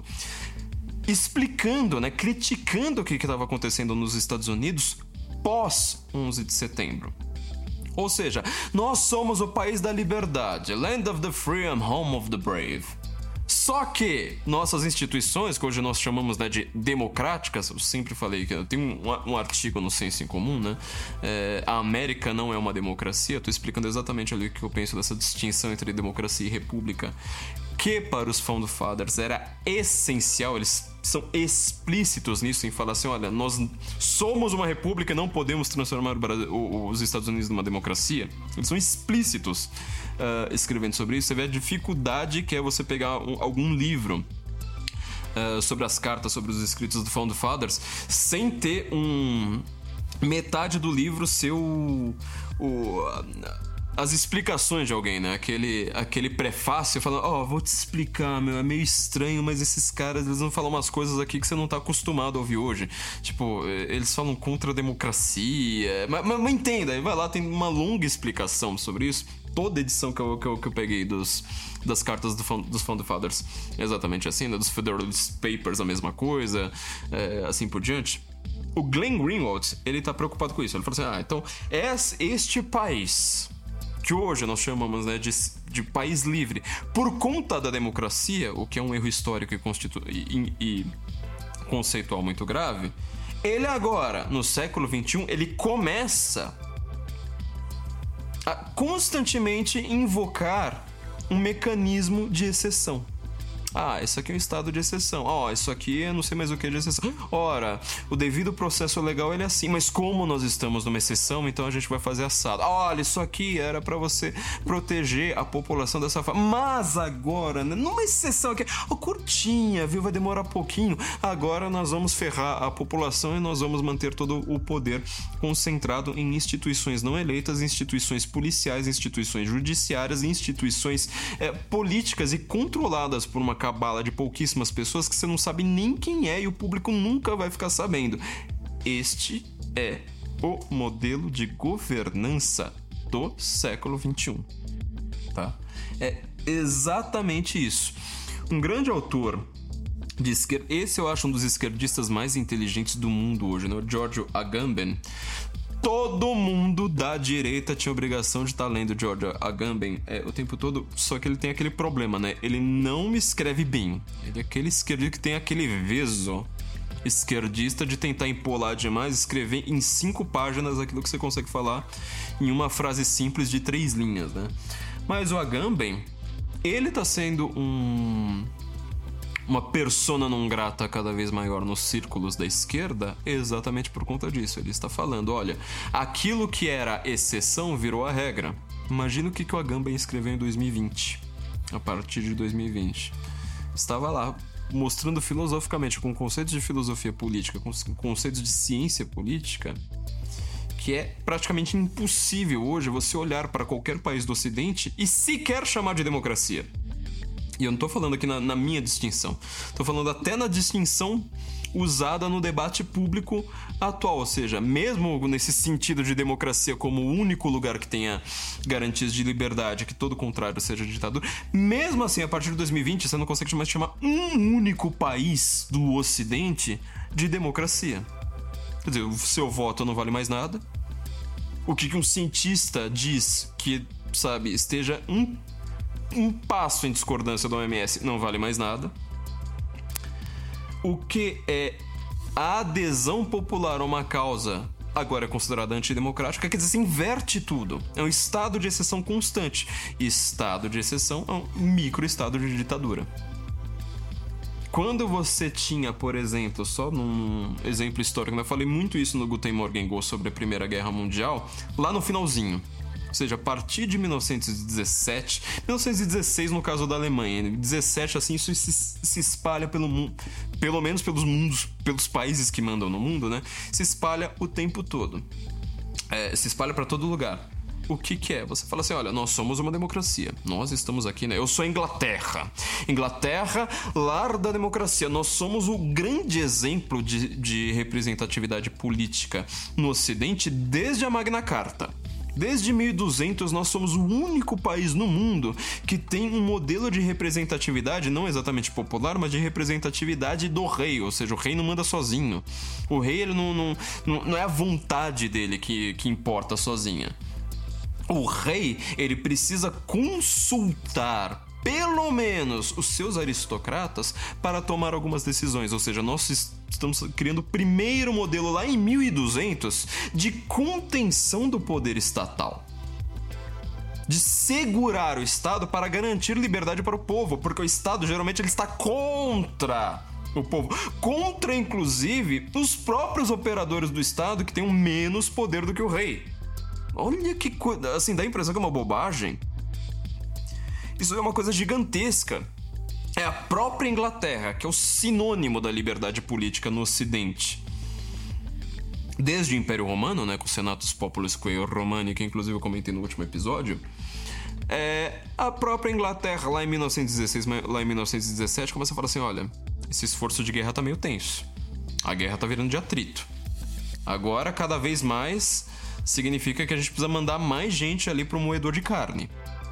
explicando, né, criticando o que estava acontecendo nos Estados Unidos pós onze de setembro. Ou seja, nós somos o país da liberdade, land of the free and home of the brave. Só que nossas instituições, que hoje nós chamamos, né, de democráticas, eu sempre falei que tem um, um artigo no Senso em Comum, né? É, a América não é uma democracia. Estou explicando exatamente ali o que eu penso dessa distinção entre democracia e república, que para os Found Fathers era essencial. Eles são explícitos nisso, em falar assim, olha, nós somos uma república e não podemos transformar o Brasil, os Estados Unidos numa democracia. Eles são explícitos uh, escrevendo sobre isso. Você vê a dificuldade que é você pegar um, algum livro uh, sobre as cartas, sobre os escritos do Found Fathers, sem ter um... metade do livro ser o... o as explicações de alguém, né? Aquele, aquele prefácio falando, ó, oh, vou te explicar, meu, é meio estranho, mas esses caras, eles vão falar umas coisas aqui que você não tá acostumado a ouvir hoje. Tipo, eles falam contra a democracia. Mas, mas, mas entenda, aí vai lá, tem uma longa explicação sobre isso. Toda edição que eu, que eu, que eu peguei dos, das cartas do, dos Founding Fathers, exatamente assim, né? Dos Federalist Papers, a mesma coisa, é, assim por diante. O Glenn Greenwald, ele tá preocupado com isso. Ele falou assim, ah, então, este país, que hoje nós chamamos, né, de, de país livre, por conta da democracia, o que é um erro histórico e, constitu- e, e conceitual muito grave, ele agora, no século vinte e um, ele começa a constantemente invocar um mecanismo de exceção. Ah, isso aqui é um estado de exceção. Ó, oh, isso aqui é não sei mais o que de exceção. Ora, o devido processo legal ele é assim, mas como nós estamos numa exceção, então a gente vai fazer assado. Olha, isso aqui era pra você proteger a população dessa forma. Mas agora, né, numa exceção aqui, oh, curtinha, viu? Vai demorar pouquinho. Agora nós vamos ferrar a população e nós vamos manter todo o poder concentrado em instituições não eleitas, instituições policiais, instituições judiciárias, instituições é, políticas e controladas por uma cabala de pouquíssimas pessoas que você não sabe nem quem é e o público nunca vai ficar sabendo. Este é o modelo de governança do século vinte e um, tá? É exatamente isso. Um grande autor de esquerda, esse eu acho um dos esquerdistas mais inteligentes do mundo hoje, né? O Giorgio Agamben. Todo mundo da direita tinha obrigação de estar lendo Giorgio Agamben é, o tempo todo, só que ele tem aquele problema, né? Ele não me escreve bem. Ele é aquele esquerdista que tem aquele veso esquerdista de tentar empolar demais, escrever em cinco páginas aquilo que você consegue falar em uma frase simples de três linhas, né? Mas o Agamben, ele tá sendo um... uma persona non grata cada vez maior nos círculos da esquerda exatamente por conta disso. Ele está falando, olha, aquilo que era exceção virou a regra. Imagina o que, que o Agamben escreveu em dois mil e vinte, a partir de dois mil e vinte. Estava lá mostrando filosoficamente, com conceitos de filosofia política, com conceitos de ciência política, que é praticamente impossível hoje você olhar para qualquer país do Ocidente e sequer chamar de democracia. E eu não tô falando aqui na, na minha distinção. Tô falando até na distinção usada no debate público atual. Ou seja, mesmo nesse sentido de democracia como o único lugar que tenha garantias de liberdade, que todo o contrário seja ditadura, mesmo assim, a partir de dois mil e vinte, você não consegue mais chamar um único país do Ocidente de democracia. Quer dizer, o seu voto não vale mais nada. O que, que um cientista diz que, sabe, esteja um um passo em discordância da O M S não vale mais nada. O que é a adesão popular a uma causa agora é considerada antidemocrática, quer dizer, se inverte tudo. É um estado de exceção constante. Estado de exceção é um microestado de ditadura. Quando você tinha, por exemplo, só num exemplo histórico, eu falei muito isso no Guten Morgen Go sobre a Primeira Guerra Mundial, lá no finalzinho. Ou seja, a partir de mil novecentos e dezessete, mil novecentos e dezesseis no caso da Alemanha, em dezessete assim isso se, se espalha pelo mundo, pelo menos pelos mundos, pelos países que mandam no mundo, né? Se espalha o tempo todo, é, se espalha para todo lugar. O que que é? Você fala assim, olha, nós somos uma democracia, nós estamos aqui, né? Eu sou a Inglaterra, Inglaterra, lar da democracia, nós somos o grande exemplo de, de representatividade política no Ocidente desde a Magna Carta. Desde mil e duzentos, nós somos o único país no mundo que tem um modelo de representatividade, não exatamente popular, mas de representatividade do rei. Ou seja, o rei não manda sozinho. O rei ele não, não, não é a vontade dele que, que importa sozinha. O rei, ele precisa consultar pelo menos os seus aristocratas para tomar algumas decisões. Ou seja, nós estamos criando o primeiro modelo lá em mil e duzentos de contenção do poder estatal. De segurar o Estado para garantir liberdade para o povo, porque o Estado geralmente ele está contra o povo. Contra, inclusive, os próprios operadores do Estado que têm um menos poder do que o rei. Olha que coisa, assim, dá a impressão que é uma bobagem. Isso é uma coisa gigantesca. É a própria Inglaterra, que é o sinônimo da liberdade política no Ocidente. desde o Império Romano, né, com o Senatus Populis Quae Romani, que inclusive eu comentei no último episódio, é, a própria Inglaterra, lá em mil novecentos e dezesseis, lá em mil novecentos e dezessete, começa a falar assim, olha, esse esforço de guerra tá meio tenso. A guerra tá virando de atrito. Agora, cada vez mais, significa que a gente precisa mandar mais gente ali pro moedor de carne.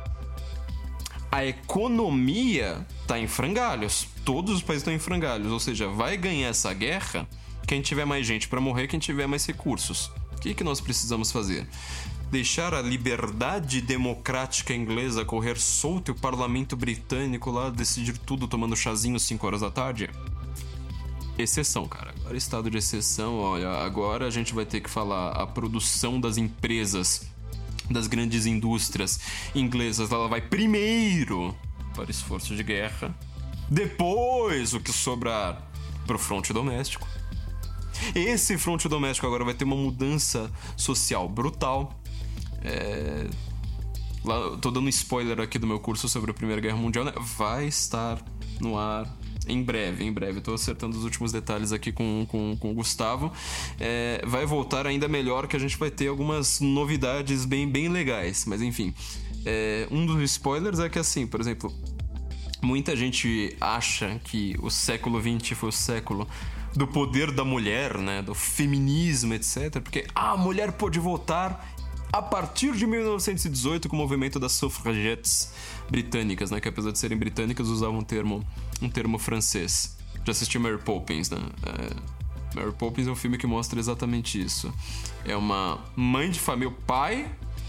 A economia tá em frangalhos. Todos os países estão em frangalhos. Ou seja, vai ganhar essa guerra quem tiver mais gente para morrer, quem tiver mais recursos. O que, que nós precisamos fazer? Deixar a liberdade democrática inglesa correr solta e o parlamento britânico lá decidir tudo tomando chazinho às cinco horas da tarde? Exceção, cara. Agora, estado de exceção, olha, agora a gente vai ter que falar a produção das empresas, das grandes indústrias inglesas, ela vai primeiro para esforço de guerra, depois o que sobrar para o fronte doméstico. Esse fronte doméstico agora vai ter uma mudança social brutal. É... Lá, tô dando spoiler aqui do meu curso sobre a Primeira Guerra Mundial, né? Vai estar no ar em breve, em breve. Tô acertando os últimos detalhes aqui com, com, com o Gustavo. É... Vai voltar ainda melhor, que a gente vai ter algumas novidades bem, bem legais. Mas enfim, é... um dos spoilers é que, assim, por exemplo, muita gente acha que o século vinte foi o século do poder da mulher, né, do feminismo, etcétera. Porque a mulher pôde votar a partir de mil novecentos e dezoito com o movimento das suffragettes britânicas, né, que apesar de serem britânicas usavam um termo, um termo francês. Já assisti Mary Poppins, né? É, Mary Poppins é um filme que mostra exatamente isso. É uma mãe de família, o pai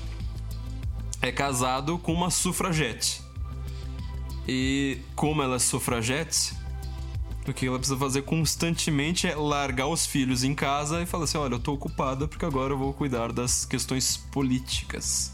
é casado com uma sufragette. E como ela é sufragette, o que ela precisa fazer constantemente é largar os filhos em casa e falar assim, olha, eu tô ocupada porque agora eu vou cuidar das questões políticas.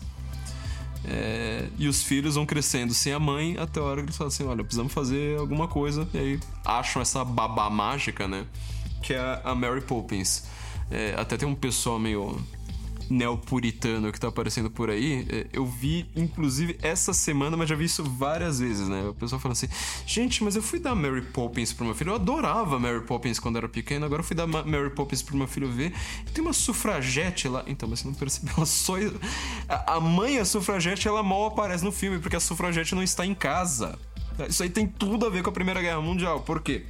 É... E os filhos vão crescendo sem a mãe até a hora que eles falam assim, olha, precisamos fazer alguma coisa. E aí acham essa babá mágica, né? Que é a Mary Poppins. É... Até tem um pessoal meio neopuritano que tá aparecendo por aí. Eu vi, inclusive, essa semana, mas já vi isso várias vezes, né? O pessoal falando assim, gente, mas eu fui dar Mary Poppins pro meu filho. Eu adorava Mary Poppins quando era pequeno, agora eu fui dar Mary Poppins pro meu filho ver. E tem uma sufragete lá. Então, mas você não percebeu, ela só... A mãe, a sufragete, ela mal aparece no filme, porque a sufragete não está em casa. Isso aí tem tudo a ver com a Primeira Guerra Mundial. Por quê?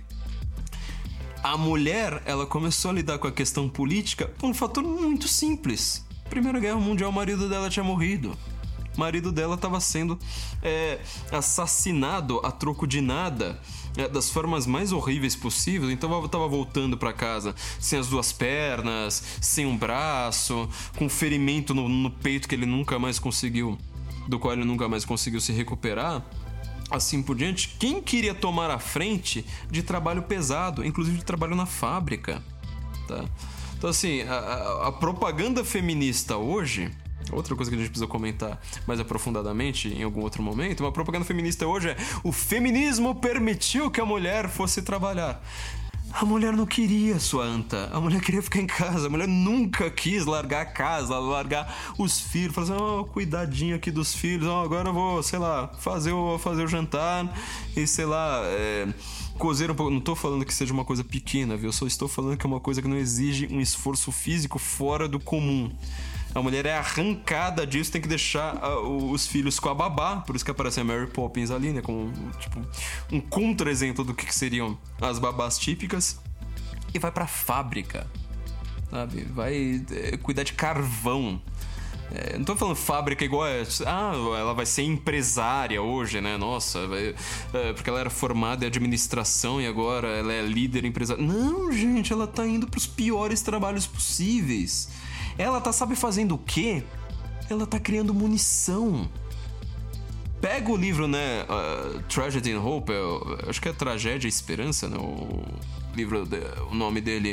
A mulher, ela começou a lidar com a questão política por um fator muito simples. Primeira Guerra Mundial, o marido dela tinha morrido. O marido dela estava sendo é, assassinado a troco de nada, é, das formas mais horríveis possíveis. Então ela estava voltando para casa sem as duas pernas, sem um braço, com um ferimento no, no peito que ele nunca mais conseguiu, do qual ele nunca mais conseguiu se recuperar. Assim por diante, quem queria tomar a frente de trabalho pesado, inclusive de trabalho na fábrica, tá? Então, assim, a, a, a propaganda feminista hoje... Outra coisa que a gente precisa comentar mais aprofundadamente em algum outro momento, uma propaganda feminista hoje é: o feminismo permitiu que a mulher fosse trabalhar. A mulher não queria, sua anta. A mulher queria ficar em casa. A mulher nunca quis largar a casa, largar os filhos. Falar assim, oh, cuidadinho aqui dos filhos. Oh, agora eu vou, sei lá, fazer o, fazer o jantar e, sei lá... É... cozer um pouco. Não tô falando que seja uma coisa pequena, viu? Eu só estou falando que é uma coisa que não exige um esforço físico fora do comum. A mulher é arrancada disso, tem que deixar uh, os filhos com a babá. Por isso que aparece a Mary Poppins ali, né? Como tipo, um contra-exemplo do que seriam as babás típicas. E vai pra fábrica, sabe? Vai é, cuidar de carvão. É, não tô falando fábrica igual é, ah, ela vai ser empresária hoje, né? Nossa, vai, é, porque ela era formada em administração e agora ela é líder empresária. Não, gente, ela tá indo pros piores trabalhos possíveis. Ela tá, sabe, fazendo o quê? Ela tá criando munição. Pega o livro, né, uh, Tragedy and Hope, eu, acho que é Tragédia e Esperança, né? O livro, o nome dele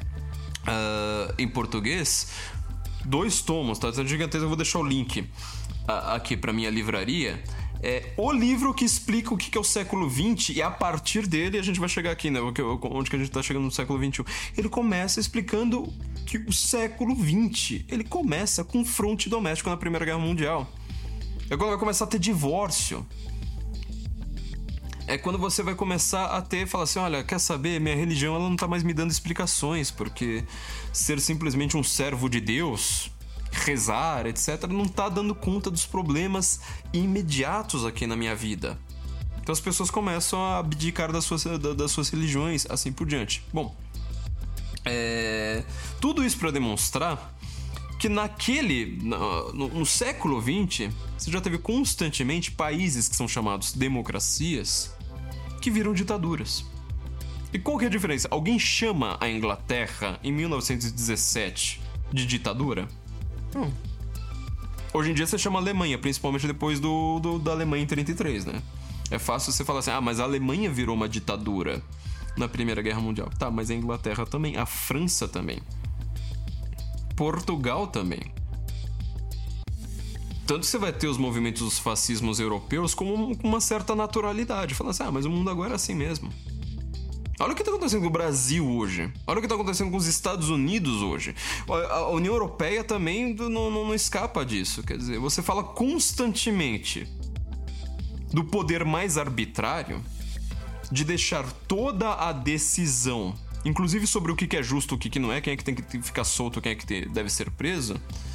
uh, em português. Dois tomos, tá? Gigantesco, eu vou deixar o link uh, aqui pra minha livraria. É o livro que explica o que é o século vinte e a partir dele a gente vai chegar aqui, né? Onde que a gente tá chegando no século vinte e um. Ele começa explicando que o século vinte, ele começa com fronte doméstico na Primeira Guerra Mundial. Agora vai começar a ter divórcio. é quando você vai começar a ter, falar assim, olha, quer saber, minha religião ela não tá mais me dando explicações, porque ser simplesmente um servo de Deus, rezar, etcétera, não tá dando conta dos problemas imediatos aqui na minha vida. Então as pessoas começam a abdicar das suas, das suas religiões, assim por diante. Bom, é... tudo isso para demonstrar que naquele, no, no, no século vinte, você já teve constantemente países que são chamados democracias que viram ditaduras. E qual que é a diferença? Alguém chama a Inglaterra em mil novecentos e dezessete de ditadura? Hum. Hoje em dia você chama a Alemanha, principalmente depois do, do, da Alemanha em trinta e três, né? É fácil você falar assim, ah, mas a Alemanha virou uma ditadura na Primeira Guerra Mundial. Tá, mas a Inglaterra também, a França também. Portugal também. Tanto que você vai ter os movimentos dos fascismos europeus com uma certa naturalidade. Falando assim, ah, mas o mundo agora é assim mesmo. Olha o que está acontecendo com o Brasil hoje. Olha o que está acontecendo com os Estados Unidos hoje. A União Europeia também não, não, não escapa disso. Quer dizer, você fala constantemente do poder mais arbitrário de deixar toda a decisão, inclusive sobre o que é justo, o que não é, quem é que tem que ficar solto, quem é que deve ser preso,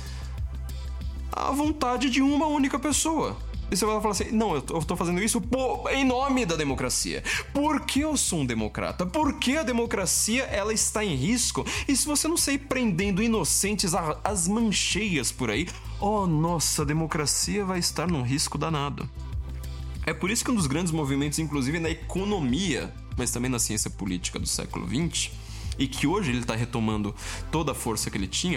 à vontade de uma única pessoa. E você vai falar assim, não, eu tô fazendo isso por, em nome da democracia. Por que eu sou um democrata? Por que a democracia ela está em risco? E se você não sair prendendo inocentes às mancheias por aí, oh, nossa, a democracia vai estar num risco danado. É por isso que um dos grandes movimentos, inclusive na economia, mas também na ciência política do século vinte, e que hoje ele está retomando toda a força que ele tinha,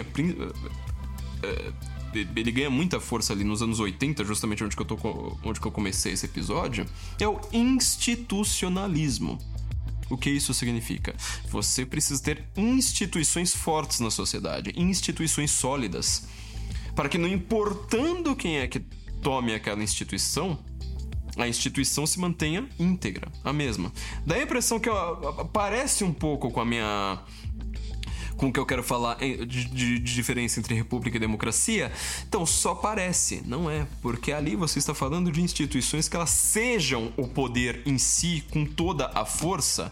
ele ganha muita força ali nos anos oitenta, justamente onde que eu, tô, onde que eu comecei esse episódio, é o institucionalismo. O que isso significa? Você precisa ter instituições fortes na sociedade, instituições sólidas, para que não importando quem é que tome aquela instituição, a instituição se mantenha íntegra, a mesma. Dá a impressão que ó, parece um pouco com a minha... com o que eu quero falar de, de, de diferença entre república e democracia. Então, só parece, não é. Porque ali você está falando de instituições que elas sejam o poder em si, com toda a força,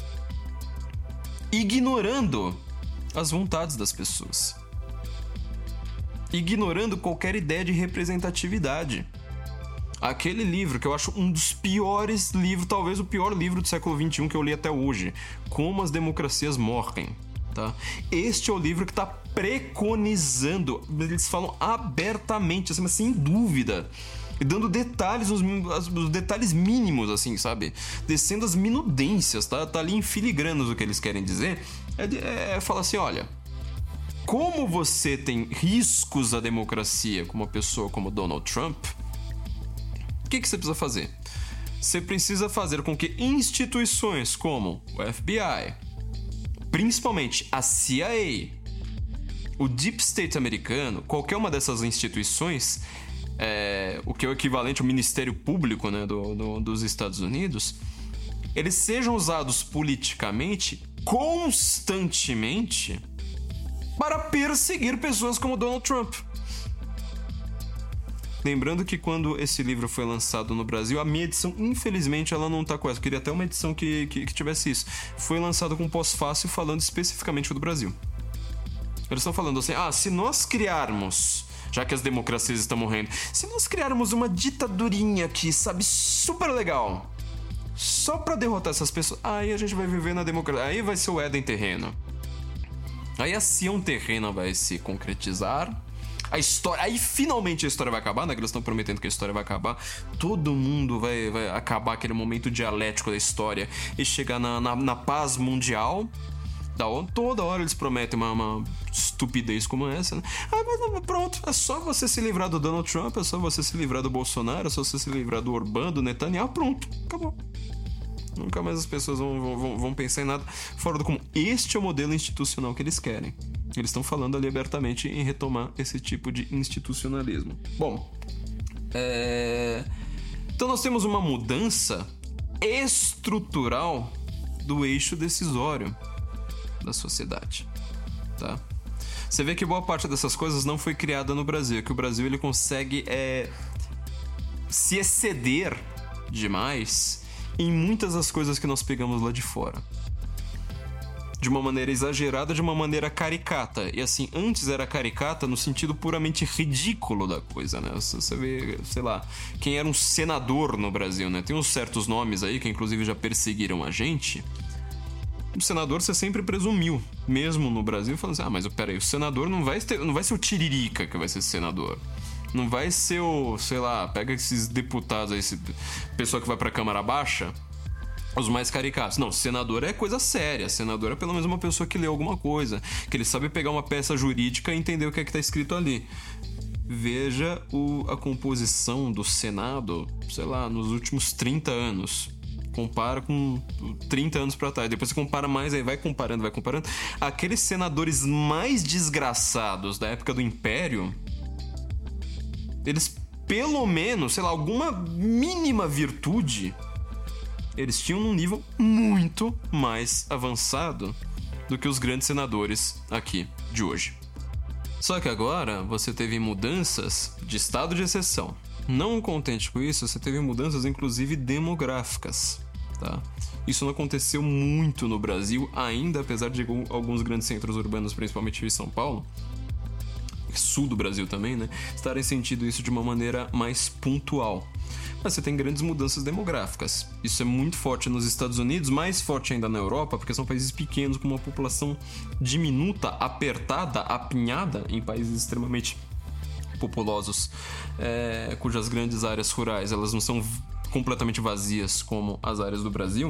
ignorando as vontades das pessoas. Ignorando qualquer ideia de representatividade. Aquele livro que eu acho um dos piores livros, talvez o pior livro do século vinte e um que eu li até hoje, Como as Democracias Morrem, tá? Este é o livro que está preconizando, eles falam abertamente, assim, mas sem dúvida, e dando detalhes, os, os detalhes mínimos, assim, sabe? Descendo as minudências, tá? Tá ali em filigranos o que eles querem dizer. É, é falar assim, olha, como você tem riscos à democracia com uma pessoa como Donald Trump, o que, que você precisa fazer? Você precisa fazer com que instituições como o F B I, principalmente a C I A, o Deep State americano, qualquer uma dessas instituições, é, o que é o equivalente ao Ministério Público, né, do, do, dos Estados Unidos, eles sejam usados politicamente, constantemente, para perseguir pessoas como Donald Trump. Lembrando que quando esse livro foi lançado no Brasil, a minha edição, infelizmente, ela não tá com essa. Eu queria até uma edição que, que, que tivesse isso. Foi lançado com pós-fácil falando especificamente do Brasil. Eles estão falando assim, ah, se nós criarmos, já que as democracias estão morrendo, se nós criarmos uma ditadurinha aqui, sabe, super legal, só pra derrotar essas pessoas, aí a gente vai viver na democracia, aí vai ser o Éden terreno. Aí a Sião terrena vai se concretizar. A história, aí finalmente a história vai acabar, né? Que eles estão prometendo que a história vai acabar. Todo mundo vai, vai acabar aquele momento dialético da história e chegar na, na, na paz mundial. Da onde toda hora eles prometem uma, uma estupidez como essa, né? Ah, mas pronto, é só você se livrar do Donald Trump, é só você se livrar do Bolsonaro, é só você se livrar do Orbán, do Netanyahu, pronto, acabou. Nunca mais as pessoas vão, vão, vão pensar em nada fora do comum. Este é o modelo institucional que eles querem. Eles estão falando ali abertamente em retomar esse tipo de institucionalismo. Bom, é... então nós temos uma mudança estrutural do eixo decisório da sociedade, tá? Você vê que boa parte dessas coisas não foi criada no Brasil, que o Brasil ele consegue é, se exceder demais em muitas das coisas que nós pegamos lá de fora. De uma maneira exagerada, de uma maneira caricata. E assim, antes era caricata no sentido puramente ridículo da coisa, né? Você vê, sei lá, quem era um senador no Brasil, né? Tem uns certos nomes aí que inclusive já perseguiram a gente. O senador você sempre presumiu, mesmo no Brasil, falando assim, ah, mas peraí, o senador não vai, ter, não vai ser o Tiririca que vai ser senador. Não vai ser o, sei lá, pega esses deputados aí, esse pessoa que vai pra Câmara Baixa, os mais caricatos. Não, senador é coisa séria. Senador é pelo menos uma pessoa que lê alguma coisa, que ele sabe pegar uma peça jurídica e entender o que é que tá escrito ali. Veja o, a composição do Senado, sei lá, nos últimos trinta anos. Compara com trinta anos pra trás. Depois você compara mais, aí vai comparando, vai comparando. Aqueles senadores mais desgraçados da época do Império, eles, pelo menos, sei lá, alguma mínima virtude eles tinham num nível muito mais avançado do que os grandes senadores aqui de hoje. Só que agora você teve mudanças de estado de exceção. Não contente com isso, você teve mudanças inclusive demográficas, tá? Isso não aconteceu muito no Brasil ainda, apesar de alguns grandes centros urbanos, principalmente em São Paulo, sul do Brasil também, né, estarem sentindo isso de uma maneira mais pontual. Mas você tem grandes mudanças demográficas. Isso é muito forte nos Estados Unidos, mais forte ainda na Europa, porque são países pequenos com uma população diminuta, apertada, apinhada em países extremamente populosos, é, cujas grandes áreas rurais elas não são completamente vazias como as áreas do Brasil.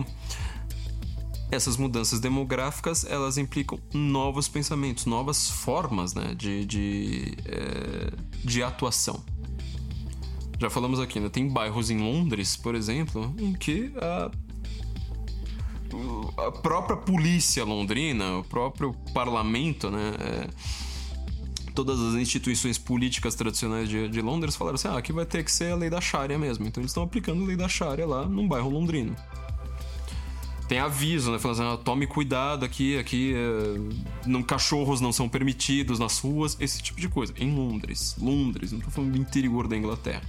Essas mudanças demográficas, elas implicam novos pensamentos, novas formas, né, de, de, é, de atuação. Já falamos aqui, né? Tem bairros em Londres, por exemplo, em que a, a própria polícia londrina, o próprio parlamento, né, é, todas as instituições políticas tradicionais de, de Londres falaram assim, ah, aqui vai ter que ser a lei da Sharia mesmo. Então eles estão aplicando a lei da Sharia lá num bairro londrino. Tem aviso, né? Falando assim, ah, tome cuidado aqui, aqui é, não, cachorros não são permitidos nas ruas, esse tipo de coisa. Em Londres, Londres, não tô falando do interior da Inglaterra.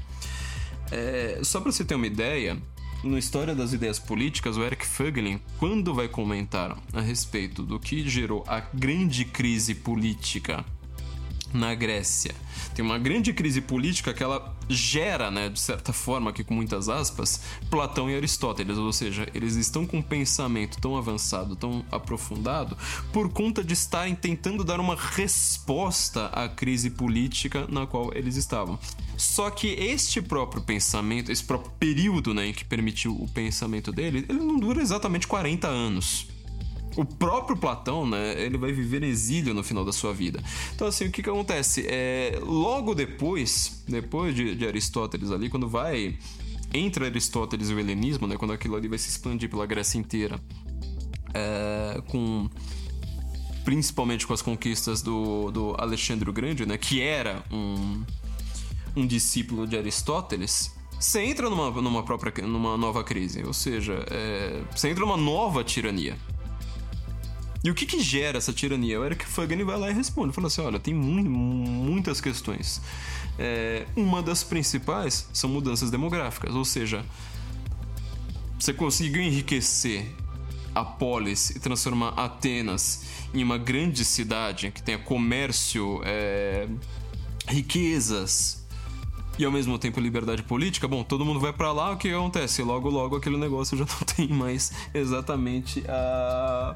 É, só pra você ter uma ideia, na História das Ideias Políticas, o Eric Fögling, quando vai comentar a respeito do que gerou a grande crise política na Grécia, tem uma grande crise política que ela gera, né, de certa forma, aqui com muitas aspas, Platão e Aristóteles, ou seja, eles estão com um pensamento tão avançado, tão aprofundado, por conta de estarem tentando dar uma resposta à crise política na qual eles estavam. Só que este próprio pensamento, esse próprio período, né, em que permitiu o pensamento dele, ele não dura exatamente quarenta anos. O próprio Platão, né, ele vai viver em exílio no final da sua vida. Então, assim, o que que acontece? É, logo depois, depois de, de Aristóteles ali, quando vai... Entre Aristóteles e o helenismo, né, quando aquilo ali vai se expandir pela Grécia inteira, é, com... principalmente com as conquistas do, do Alexandre o Grande, né, que era um, um discípulo de Aristóteles... Você entra numa, numa, própria, numa nova crise, ou seja, é, você entra numa nova tirania. E o que que gera essa tirania? O Eric Fögling vai lá e responde, fala assim, olha, tem mu- muitas questões. É, uma das principais são mudanças demográficas, ou seja, você conseguiu enriquecer a polis e transformar Atenas em uma grande cidade que tenha comércio, é, riquezas e ao mesmo tempo liberdade política. Bom, todo mundo vai pra lá, o que acontece? Logo, logo aquele negócio já não tem mais exatamente a...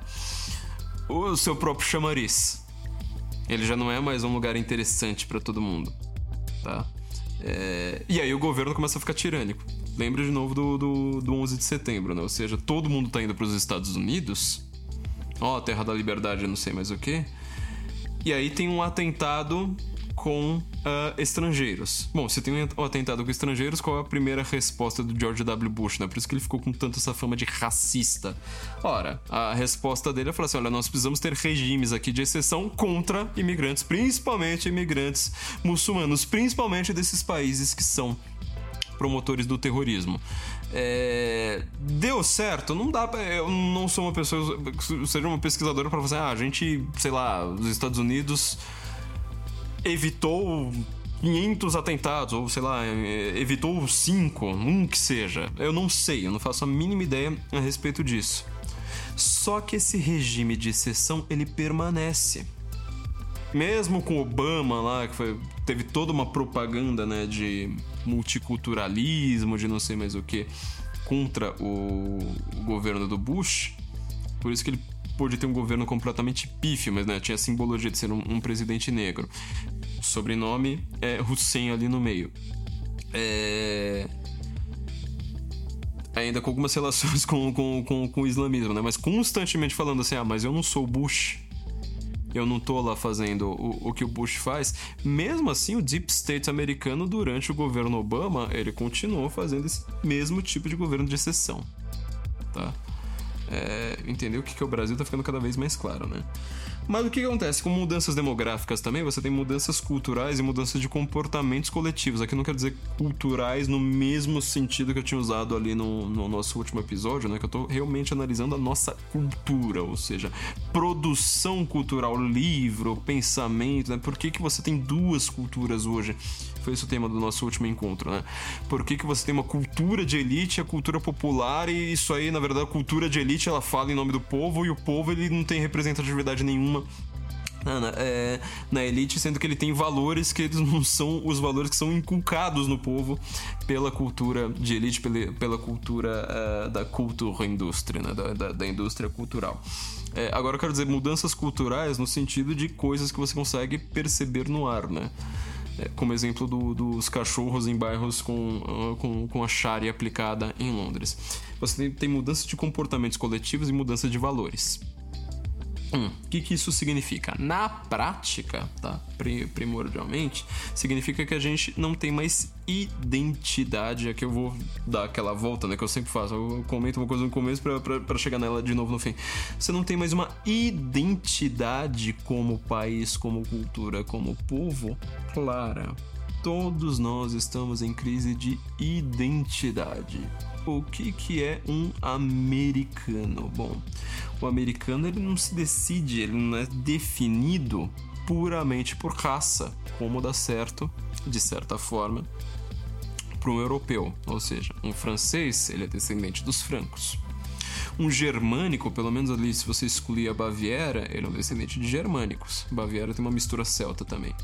o seu próprio chamariz. Ele já não é mais um lugar interessante pra todo mundo, tá? É... E aí o governo começa a ficar tirânico. Lembra de novo do, do, do onze de setembro, né? Ou seja, todo mundo tá indo pros Estados Unidos. Ó, terra da liberdade, não sei mais o quê. E aí tem um atentado com uh, estrangeiros. Bom, se tem um atentado com estrangeiros, qual é a primeira resposta do George W. Bush, né? Por isso que ele ficou com tanta essa fama de racista. Ora, a resposta dele é falar assim, olha, nós precisamos ter regimes aqui de exceção contra imigrantes, principalmente imigrantes muçulmanos, principalmente desses países que são promotores do terrorismo. É... Deu certo? Não dá pra... Eu não sou uma pessoa... Seja uma pesquisadora pra falar assim, ah, a gente, sei lá, os Estados Unidos... evitou quinhentos atentados, ou sei lá, evitou cinco, um que seja. Eu não sei, eu não faço a mínima ideia a respeito disso. Só que esse regime de exceção, ele permanece. Mesmo com Obama lá, que foi, teve toda uma propaganda, né, de multiculturalismo, de não sei mais o que, contra o, o governo do Bush. Por isso que ele pôde ter um governo completamente pífio, mas né, tinha a simbologia de ser um, um presidente negro. O sobrenome é Hussein ali no meio. É... Ainda com algumas relações com, com, com, com o islamismo, né? Mas constantemente falando assim, ah, mas eu não sou Bush. Eu não tô lá fazendo o, o que o Bush faz. Mesmo assim, o Deep State americano, durante o governo Obama, ele continuou fazendo esse mesmo tipo de governo de exceção. Tá? É, entender o que, que é o Brasil tá ficando cada vez mais claro, né? Mas o que, que acontece? Com mudanças demográficas também, você tem mudanças culturais e mudanças de comportamentos coletivos. Aqui não quero dizer culturais no mesmo sentido que eu tinha usado ali no, no nosso último episódio, né? Que eu tô realmente analisando a nossa cultura, ou seja, produção cultural, livro, pensamento, né? Por que, que você tem duas culturas hoje? Foi esse o tema do nosso último encontro, né? Por que, que você tem uma cultura de elite e a cultura popular, e isso aí, na verdade, a cultura de elite, ela fala em nome do povo, e o povo, ele não tem representatividade nenhuma Na, é, na elite, sendo que ele tem valores que eles não são os valores que são inculcados no povo pela cultura de elite, pela, pela cultura uh, da cultura indústria, né? da, da, da indústria cultural. É, agora eu quero dizer mudanças culturais no sentido de coisas que você consegue perceber no ar, né? É, como exemplo do, dos cachorros em bairros com, uh, com, com a Sharia aplicada em Londres. Você tem, tem mudança de comportamentos coletivos e mudança de valores. O hum, que, que isso significa? Na prática, tá? Primordialmente, significa que a gente não tem mais identidade. Aqui eu vou dar aquela volta, né? Que eu sempre faço. Eu comento uma coisa no começo pra, pra, pra chegar nela de novo no fim. Você não tem mais uma identidade como país, como cultura, como povo clara. Todos nós estamos em crise de identidade. O que, que é um americano? Bom, o americano ele não se decide, ele não é definido puramente por raça, como dá certo, de certa forma, para um europeu. Ou seja, um francês, ele é descendente dos francos. Um germânico, pelo menos ali, se você excluir a Baviera, ele é um descendente de germânicos. Baviera tem uma mistura celta também.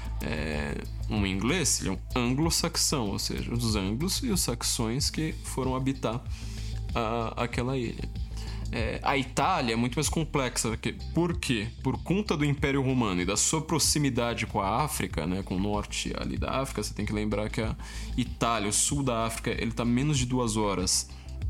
É, um inglês, ele é um anglo-saxão, ou seja, os anglos e os saxões que foram habitar a, aquela ilha. É, a Itália é muito mais complexa, porque, por quê? Por conta do Império Romano e da sua proximidade com a África, né, com o norte ali da África, você tem que lembrar que a Itália, o sul da África, ele está menos de duas horas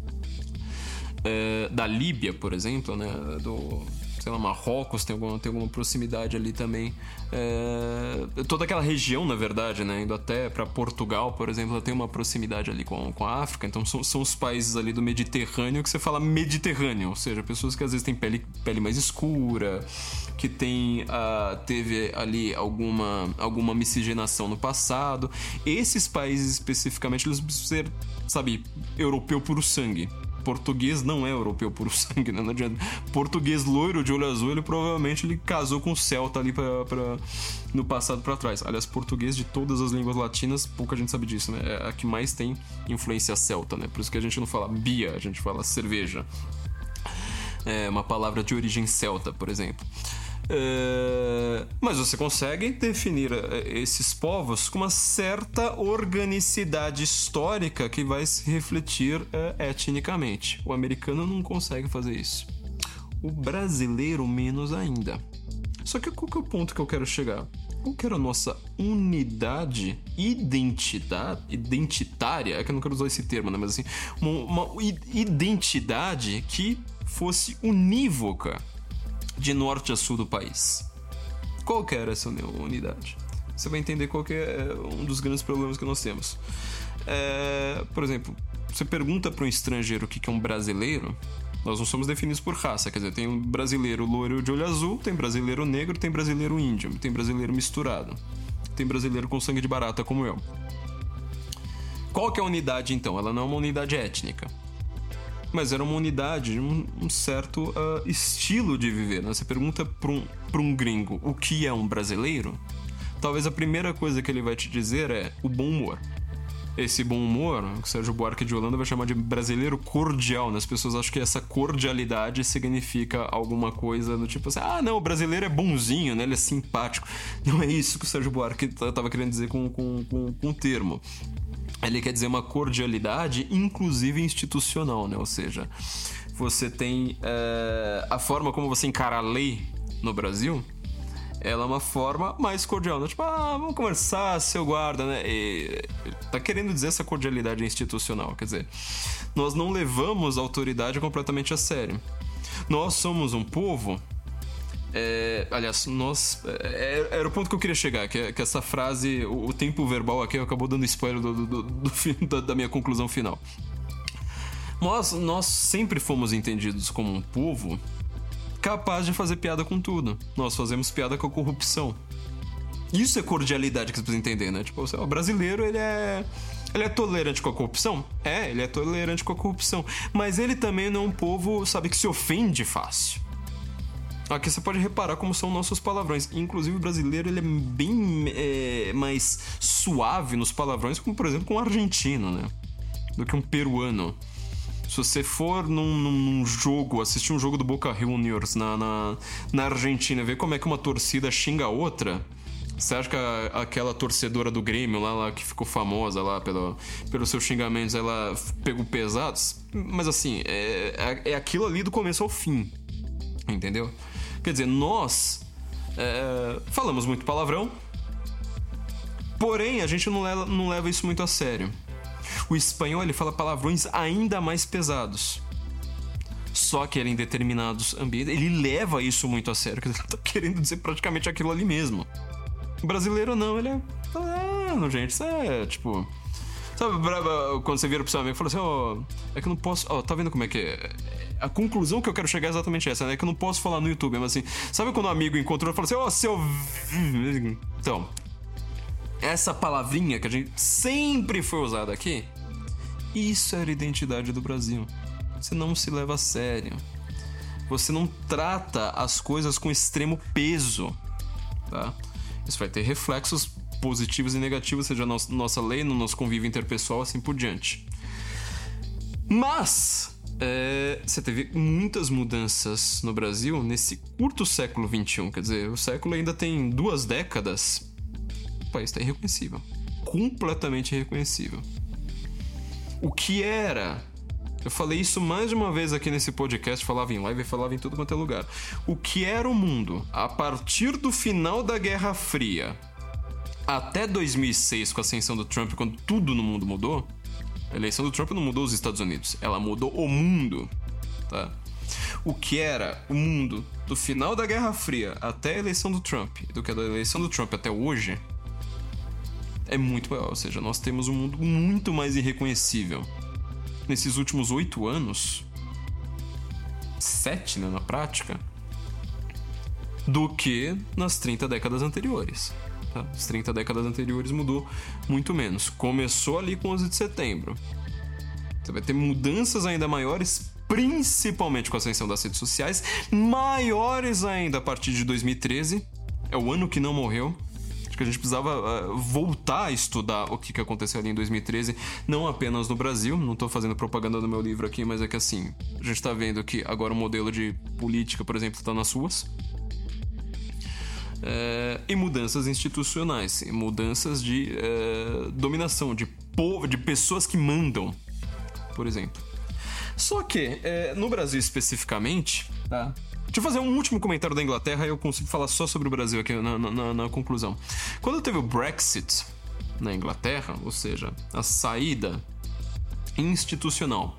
é, da Líbia, por exemplo, né, do... sei lá, Marrocos tem alguma, tem alguma proximidade ali também. É, toda aquela região, na verdade, né? Indo até para Portugal, por exemplo, ela tem uma proximidade ali com, com a África. Então são, são os países ali do Mediterrâneo que você fala Mediterrâneo, ou seja, pessoas que às vezes têm pele, pele mais escura, que tem, uh, teve ali alguma, alguma miscigenação no passado. Esses países especificamente, eles precisam ser, sabe, europeu puro sangue. Português não é europeu puro sangue, né? Não adianta. Português loiro de olho azul, ele provavelmente ele casou com o celta ali pra, pra, no passado pra trás. Aliás, português de todas as línguas latinas, pouca gente sabe disso, né? É a que mais tem influência celta, né? Por isso que a gente não fala bia, a gente fala cerveja. É uma palavra de origem celta, por exemplo. É... Mas você consegue definir esses povos com uma certa organicidade histórica que vai se refletir é, etnicamente. O americano não consegue fazer isso. O brasileiro menos ainda. Só que qual que é o ponto que eu quero chegar? Qual que era a nossa unidade identidade, identitária? É que eu não quero usar esse termo, né? Mas assim, uma, uma identidade que fosse unívoca de norte a sul do país. Qual que era essa unidade? Você vai entender qual que é um dos grandes problemas que nós temos. É, por exemplo, você pergunta para um estrangeiro o que é um brasileiro, nós não somos definidos por raça, quer dizer, tem um brasileiro loiro de olho azul, tem brasileiro negro, tem brasileiro índio, tem brasileiro misturado, tem brasileiro com sangue de barata como eu. Qual que é a unidade então? Ela não é uma unidade étnica, mas era uma unidade, um, um certo uh, estilo de viver, né? Você pergunta para um, para um gringo o que é um brasileiro, talvez a primeira coisa que ele vai te dizer é o bom humor. Esse bom humor, o Sérgio Buarque de Holanda vai chamar de brasileiro cordial, né? As pessoas acham que essa cordialidade significa alguma coisa do tipo assim, ah, não, o brasileiro é bonzinho, né? Ele é simpático. Não é isso que o Sérgio Buarque estava querendo dizer com, com, com, com o termo. Ele quer dizer uma cordialidade, inclusive institucional, né? Ou seja, você tem é, a forma como você encara a lei no Brasil, ela é uma forma mais cordial, né? Tipo, ah, vamos conversar, seu guarda, né? E tá querendo dizer essa cordialidade institucional, quer dizer, nós não levamos a autoridade completamente a sério. Nós somos um povo... É, aliás, nós... É, era o ponto que eu queria chegar, que, que essa frase, o, o tempo verbal aqui acabou dando spoiler do, do, do, do, da, da minha conclusão final. Nós, nós sempre fomos entendidos como um povo capaz de fazer piada com tudo. Nós fazemos piada com a corrupção. Isso é cordialidade que você precisa entender, né? Tipo, o brasileiro, ele é... Ele é tolerante com a corrupção? É, ele é tolerante com a corrupção. Mas ele também não é um povo, sabe, que se ofende fácil. Aqui você pode reparar como são nossos palavrões. Inclusive o brasileiro, ele é bem é, mais suave nos palavrões, como por exemplo com o argentino, né? Do que um peruano. Se você for num, num jogo, assistir um jogo do Boca Juniors na, na, na Argentina, ver como é que uma torcida xinga a outra, você acha que a, aquela torcedora do Grêmio lá, lá que ficou famosa lá pelo, pelos seus xingamentos, ela pegou pesados? Mas assim, é, é aquilo ali do começo ao fim, entendeu? Quer dizer, nós é, falamos muito palavrão, porém a gente não leva, não leva isso muito a sério. O espanhol, ele fala palavrões ainda mais pesados. Só que ele, em determinados ambientes, ele leva isso muito a sério. Ele tá querendo dizer praticamente aquilo ali mesmo. O brasileiro não, ele é... Ah, não, gente, isso é tipo... Sabe, quando você vira pro seu amigo e fala assim, ó, oh, é que eu não posso... Ó, oh, tá vendo como é que é? A conclusão que eu quero chegar é exatamente essa, né? É que eu não posso falar no YouTube, mas assim... Sabe quando um amigo encontrou e falou assim, ó, oh, seu... Então... Essa palavrinha que a gente sempre foi usada aqui, isso era a identidade do Brasil. Você não se leva a sério. Você não trata as coisas com extremo peso, tá? Isso vai ter reflexos positivos e negativos, seja na nossa lei, no nosso convívio interpessoal, assim por diante. Mas é, você teve muitas mudanças no Brasil nesse curto século vinte e um. Quer dizer, o século ainda tem duas décadas. O país está irreconhecível. Completamente irreconhecível. O que era... Eu falei isso mais de uma vez aqui nesse podcast, falava em live e falava em tudo quanto é lugar. O que era o mundo a partir do final da Guerra Fria até dois mil e seis, com a ascensão do Trump, quando tudo no mundo mudou. A eleição do Trump não mudou os Estados Unidos, ela mudou o mundo, tá? O que era o mundo do final da Guerra Fria até a eleição do Trump, e do que é da eleição do Trump até hoje, é muito maior. Ou seja, nós temos um mundo muito mais irreconhecível nesses últimos oito anos, sete, né, na prática, do que nas trinta décadas anteriores. Tá? As trinta décadas anteriores mudou muito menos. Começou ali com onze de setembro. Você vai ter mudanças ainda maiores, principalmente com a ascensão das redes sociais, maiores ainda a partir de dois mil e treze. É o ano que não morreu. Acho que a gente precisava uh, voltar a estudar o que, que aconteceu ali em dois mil e treze, não apenas no Brasil. Não estou fazendo propaganda do meu livro aqui, mas é que assim, a gente está vendo que agora o modelo de política, por exemplo, está nas ruas. É, e mudanças institucionais, e mudanças de é, dominação, de povo, de pessoas que mandam, por exemplo. Só que, é, no Brasil especificamente, tá? Deixa eu fazer um último comentário da Inglaterra e eu consigo falar só sobre o Brasil aqui na, na, na conclusão. Quando teve o Brexit na Inglaterra, ou seja, a saída institucional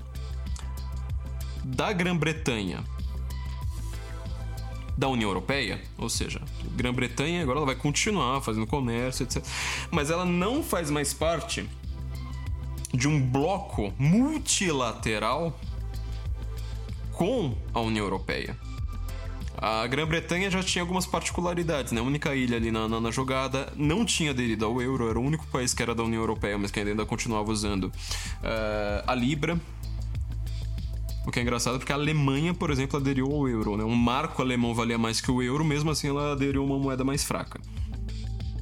da Grã-Bretanha da União Europeia, ou seja, Grã-Bretanha agora ela vai continuar fazendo comércio, etcétera. Mas ela não faz mais parte de um bloco multilateral com a União Europeia. A Grã-Bretanha já tinha algumas particularidades, né? A única ilha ali na, na, na jogada não tinha aderido ao euro, era o único país que era da União Europeia, mas que ainda continuava usando uh, a Libra. O que é engraçado porque a Alemanha, por exemplo, aderiu ao euro, né? Um marco alemão valia mais que o euro, mesmo assim ela aderiu a uma moeda mais fraca.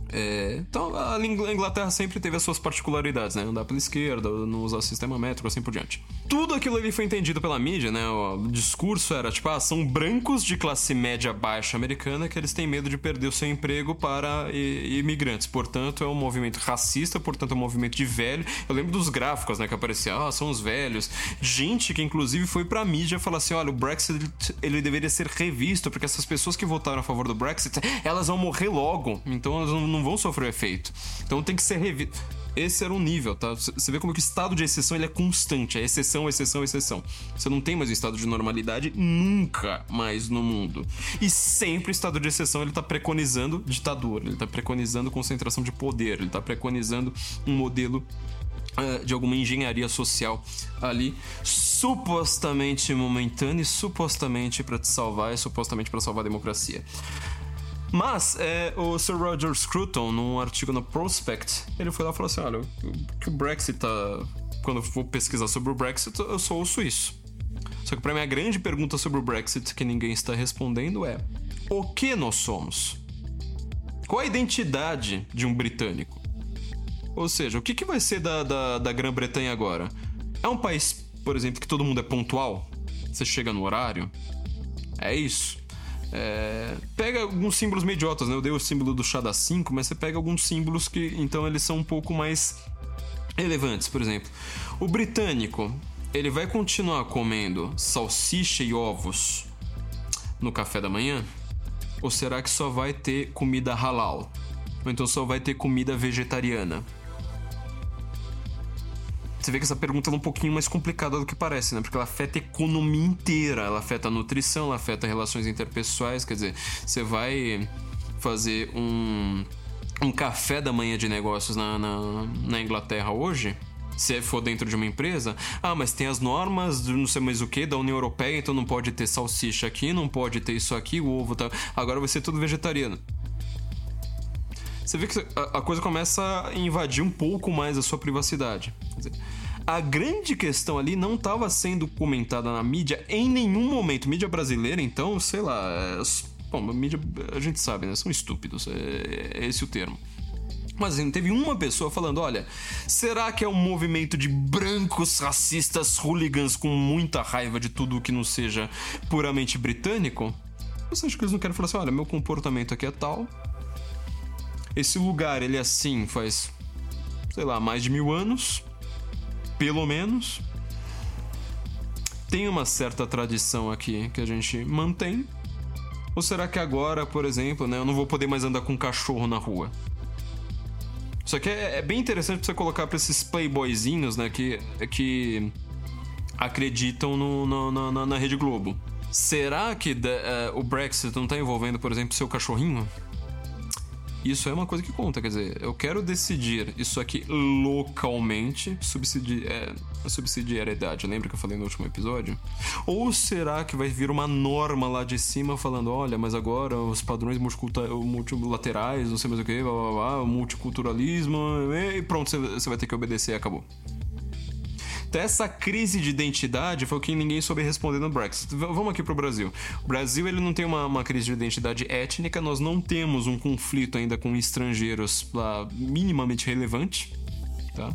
É, então a Inglaterra sempre teve as suas particularidades, né? Andar pela esquerda, não usar sistema métrico, assim por diante. Tudo aquilo ali foi entendido pela mídia, né? O discurso era tipo, ah, são brancos de classe média baixa americana que eles têm medo de perder o seu emprego para imigrantes. Portanto, é um movimento racista, portanto é um movimento de velho. Eu lembro dos gráficos, né? Que aparecia, ah, são os velhos. Gente que inclusive foi pra mídia falar assim, olha, o Brexit ele deveria ser revisto, porque essas pessoas que votaram a favor do Brexit, elas vão morrer logo. Então elas não não vão sofrer o efeito. Então tem que ser revisto. Esse era um nível, tá? Você vê como que o estado de exceção ele é constante. É exceção, exceção, exceção. Você não tem mais um estado de normalidade nunca mais no mundo. E sempre o estado de exceção ele tá preconizando ditadura, ele tá preconizando concentração de poder, ele tá preconizando um modelo uh, de alguma engenharia social ali, supostamente momentânea e supostamente para te salvar e supostamente para salvar a democracia. Mas é, o Sir Roger Scruton, num artigo na Prospect, ele foi lá e falou assim, olha, que o Brexit tá... Quando eu for pesquisar sobre o Brexit, eu só ouço isso. Só que pra mim a grande pergunta sobre o Brexit que ninguém está respondendo é: o que nós somos? Qual a identidade de um britânico? Ou seja, o que, que vai ser da, da, da Grã-Bretanha agora? É um país, por exemplo, que todo mundo é pontual? Você chega no horário? É isso? É, pega alguns símbolos meio idiotas, né? Eu dei o símbolo do chá das cinco, mas você pega alguns símbolos que então eles são um pouco mais relevantes. Por exemplo, o britânico, ele vai continuar comendo salsicha e ovos no café da manhã? Ou será que só vai ter comida halal? Ou então só vai ter comida vegetariana? Você vê que essa pergunta é um pouquinho mais complicada do que parece, né? Porque ela afeta a economia inteira, ela afeta a nutrição, ela afeta relações interpessoais. Quer dizer, você vai fazer um, um café da manhã de negócios na, na, na Inglaterra hoje, se for dentro de uma empresa, ah, mas tem as normas de não sei mais o que da União Europeia, então não pode ter salsicha aqui, não pode ter isso aqui, o ovo tá... Agora vai ser tudo vegetariano. Você vê que a coisa começa a invadir um pouco mais a sua privacidade. Quer dizer, a grande questão ali não estava sendo comentada na mídia em nenhum momento. Mídia brasileira, então, sei lá... É... Bom, a mídia, a gente sabe, né? São estúpidos, é, é esse o termo. Mas assim, teve uma pessoa falando, olha, será que é um movimento de brancos racistas hooligans com muita raiva de tudo que não seja puramente britânico? Você acha que eles não querem falar assim, olha, meu comportamento aqui é tal... Esse lugar, ele é assim faz, sei lá, mais de mil anos, pelo menos. Tem uma certa tradição aqui que a gente mantém. Ou será que agora, por exemplo, né, eu não vou poder mais andar com um cachorro na rua? Isso aqui é, é bem interessante pra você colocar pra esses playboyzinhos, né, que, que acreditam no, no, na, na Rede Globo. Será que de, uh, o Brexit não tá envolvendo, por exemplo, seu cachorrinho? Isso é uma coisa que conta, quer dizer, eu quero decidir isso aqui localmente, subsidi- é, a subsidiariedade, lembra que eu falei no último episódio? Ou será que vai vir uma norma lá de cima falando, olha, mas agora os padrões multilaterais, não sei mais o que, blá, blá, blá, multiculturalismo, e pronto, você vai ter que obedecer e acabou. Então essa crise de identidade foi o que ninguém soube responder no Brexit. Vamos aqui pro Brasil. O Brasil ele não tem uma, uma crise de identidade étnica, nós não temos um conflito ainda com estrangeiros lá, minimamente relevante, tá?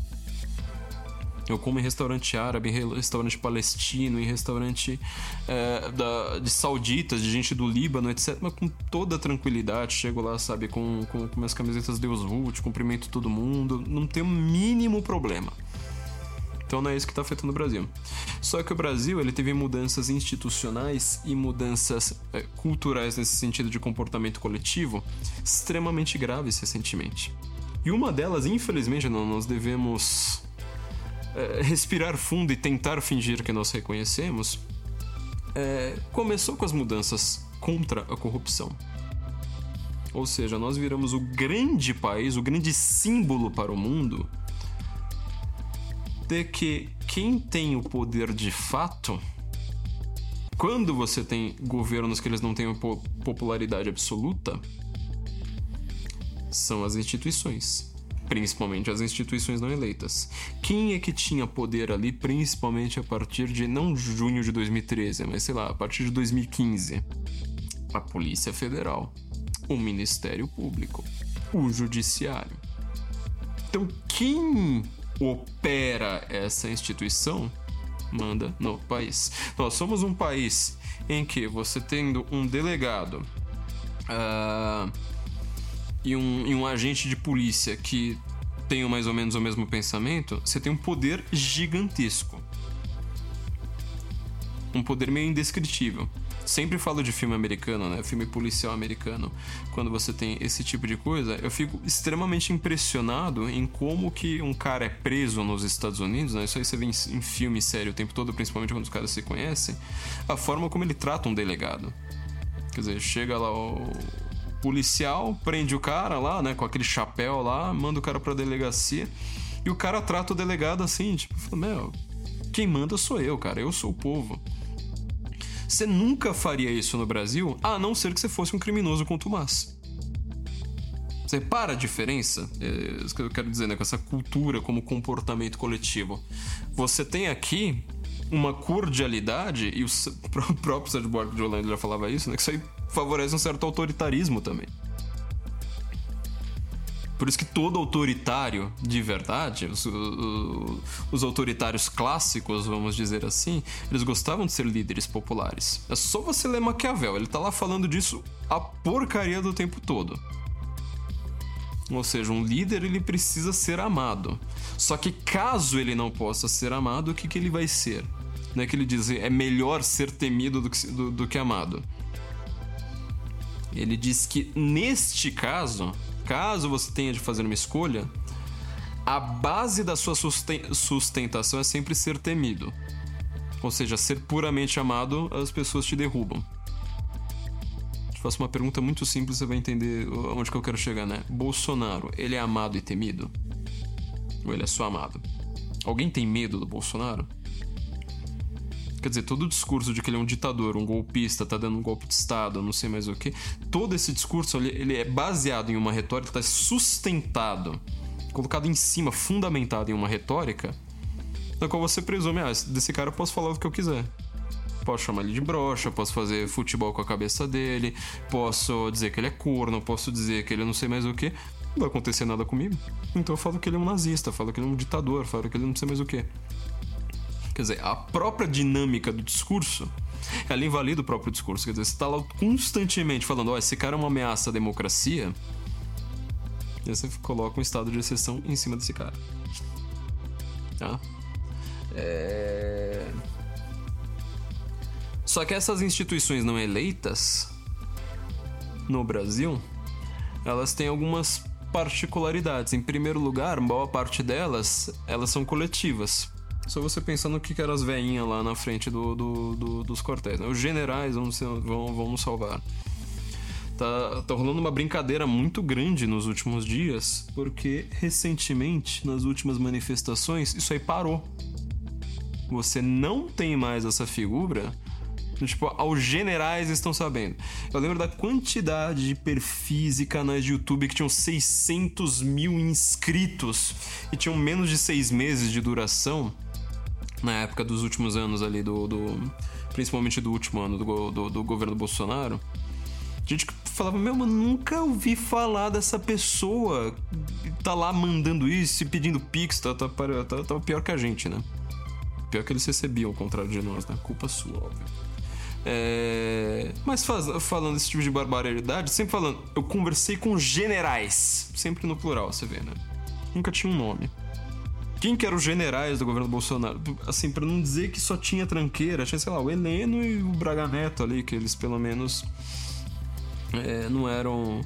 Eu como em restaurante árabe, em restaurante palestino, em restaurante é, da, de sauditas, de gente do Líbano, etcétera. Mas com toda tranquilidade, chego lá, sabe, com, com, com minhas camisetas Deus Vult, cumprimento todo mundo, não tem o mínimo problema. Então não é isso que está afetando o Brasil. Só que o Brasil ele teve mudanças institucionais e mudanças é, culturais nesse sentido de comportamento coletivo extremamente graves recentemente. E uma delas, infelizmente, nós devemos é, respirar fundo e tentar fingir que nós reconhecemos, é, começou com as mudanças contra a corrupção. Ou seja, nós viramos o grande país, o grande símbolo para o mundo de que quem tem o poder de fato, quando você tem governos que eles não têm popularidade absoluta, são as instituições, principalmente as instituições não eleitas. Quem é que tinha poder ali, principalmente a partir de, não junho de dois mil e treze, mas sei lá, a partir de dois mil e quinze? A Polícia Federal, o Ministério Público. O judiciário. Então, quem opera essa instituição manda no país. Nós somos um país em que você tendo um delegado uh, e, um, e um agente de polícia que tenham mais ou menos o mesmo pensamento, você tem um poder gigantesco. Um poder meio indescritível. Sempre falo de filme americano, né? Filme policial americano. Quando você tem esse tipo de coisa, eu fico extremamente impressionado em como que um cara é preso nos Estados Unidos, né? Isso aí você vê em, em filme sério o tempo todo, principalmente quando os caras se conhecem. A forma como ele trata um delegado. Quer dizer, chega lá o policial, prende o cara lá, né? Com aquele chapéu lá, manda o cara pra delegacia. E o cara trata o delegado assim, tipo, meu, quem manda sou eu, cara. Eu sou o povo. Você nunca faria isso no Brasil, a não ser que você fosse um criminoso contumaz. Você para a diferença? É isso que eu quero dizer, né? Com essa cultura como comportamento coletivo. Você tem aqui uma cordialidade, e o próprio Sérgio Buarque de Holanda já falava isso, né? Que isso aí favorece um certo autoritarismo também. Por isso que todo autoritário de verdade, os, os, os autoritários clássicos, vamos dizer assim, eles gostavam de ser líderes populares. É só você ler Maquiavel, ele tá lá falando disso a porcaria do tempo todo. Ou seja, um líder ele precisa ser amado. Só que caso ele não possa ser amado, o que, que ele vai ser? Não é que ele diz, é melhor ser temido do que, do, do que amado. Ele diz que neste caso... Caso você tenha de fazer uma escolha, a base da sua sustentação é sempre ser temido. Ou seja, ser puramente amado, as pessoas te derrubam. Te faço uma pergunta muito simples, você vai entender onde que eu quero chegar, né? Bolsonaro, ele é amado e temido? Ou ele é só amado? Alguém tem medo do Bolsonaro? Quer dizer, todo o discurso de que ele é um ditador, um golpista, tá dando um golpe de Estado, não sei mais o que, todo esse discurso ele, ele é baseado em uma retórica, tá sustentado, colocado em cima, fundamentado em uma retórica, na qual você presume, ah, desse cara eu posso falar o que eu quiser. Posso chamar ele de broxa, posso fazer futebol com a cabeça dele, posso dizer que ele é corno, posso dizer que ele não sei mais o que, não vai acontecer nada comigo. Então eu falo que ele é um nazista, falo que ele é um ditador, falo que ele não sei mais o que. Quer dizer, a própria dinâmica do discurso, ela invalida o próprio discurso. Quer dizer, você está lá constantemente falando, ó, oh, esse cara é uma ameaça à democracia, e você coloca um estado de exceção em cima desse cara. Tá? É... Só que essas instituições não eleitas, no Brasil, elas têm algumas particularidades. Em primeiro lugar, boa parte delas, elas são coletivas. Só você pensando no que, que eram as veinhas lá na frente do, do, do, dos quartéis, né? Os generais vão, ser, vão, vão nos salvar. Tá, tá rolando uma brincadeira muito grande nos últimos dias, porque recentemente, nas últimas manifestações, isso aí parou. Você não tem mais essa figura. Tipo, os generais estão sabendo. Eu lembro da quantidade de perfis e canais de YouTube que tinham seiscentos mil inscritos e tinham menos de seis meses de duração. Na época dos últimos anos ali, do, do principalmente do último ano do, do, do governo Bolsonaro. Gente que falava, meu, mano, nunca ouvi falar dessa pessoa. Tá lá mandando isso e pedindo pix, tá, tá, tá, tá pior que a gente, né? Pior que eles recebiam, ao contrário de nós, né? Culpa sua, óbvio. É... Mas faz, falando esse tipo de barbaridade, sempre falando, eu conversei com generais, sempre no plural, você vê, né? Nunca tinha um nome. Quem que eram os generais do governo Bolsonaro? Assim, pra não dizer que só tinha tranqueira, tinha, sei lá, o Heleno e o Braga Neto ali, que eles pelo menos é, não eram...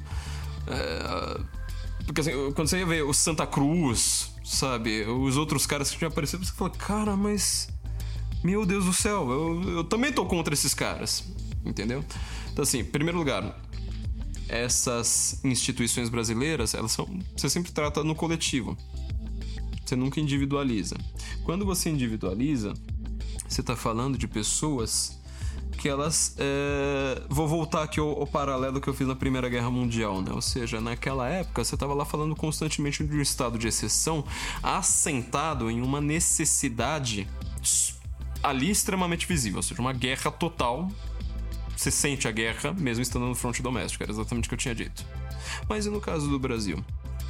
É, porque assim, quando você ia ver o Santa Cruz, sabe, os outros caras que tinham aparecido, você fala, cara, mas... Meu Deus do céu, eu, eu também tô contra esses caras, entendeu? Então assim, em primeiro lugar, essas instituições brasileiras, elas são, você sempre trata no coletivo. Você nunca individualiza. Quando você individualiza, você tá falando de pessoas que elas... É... Vou voltar aqui ao, ao paralelo que eu fiz na Primeira Guerra Mundial, né? Ou seja, naquela época, você tava lá falando constantemente de um estado de exceção assentado em uma necessidade ali extremamente visível, ou seja, uma guerra total. Você sente a guerra mesmo estando no fronte doméstico, era exatamente o que eu tinha dito. Mas e no caso do Brasil?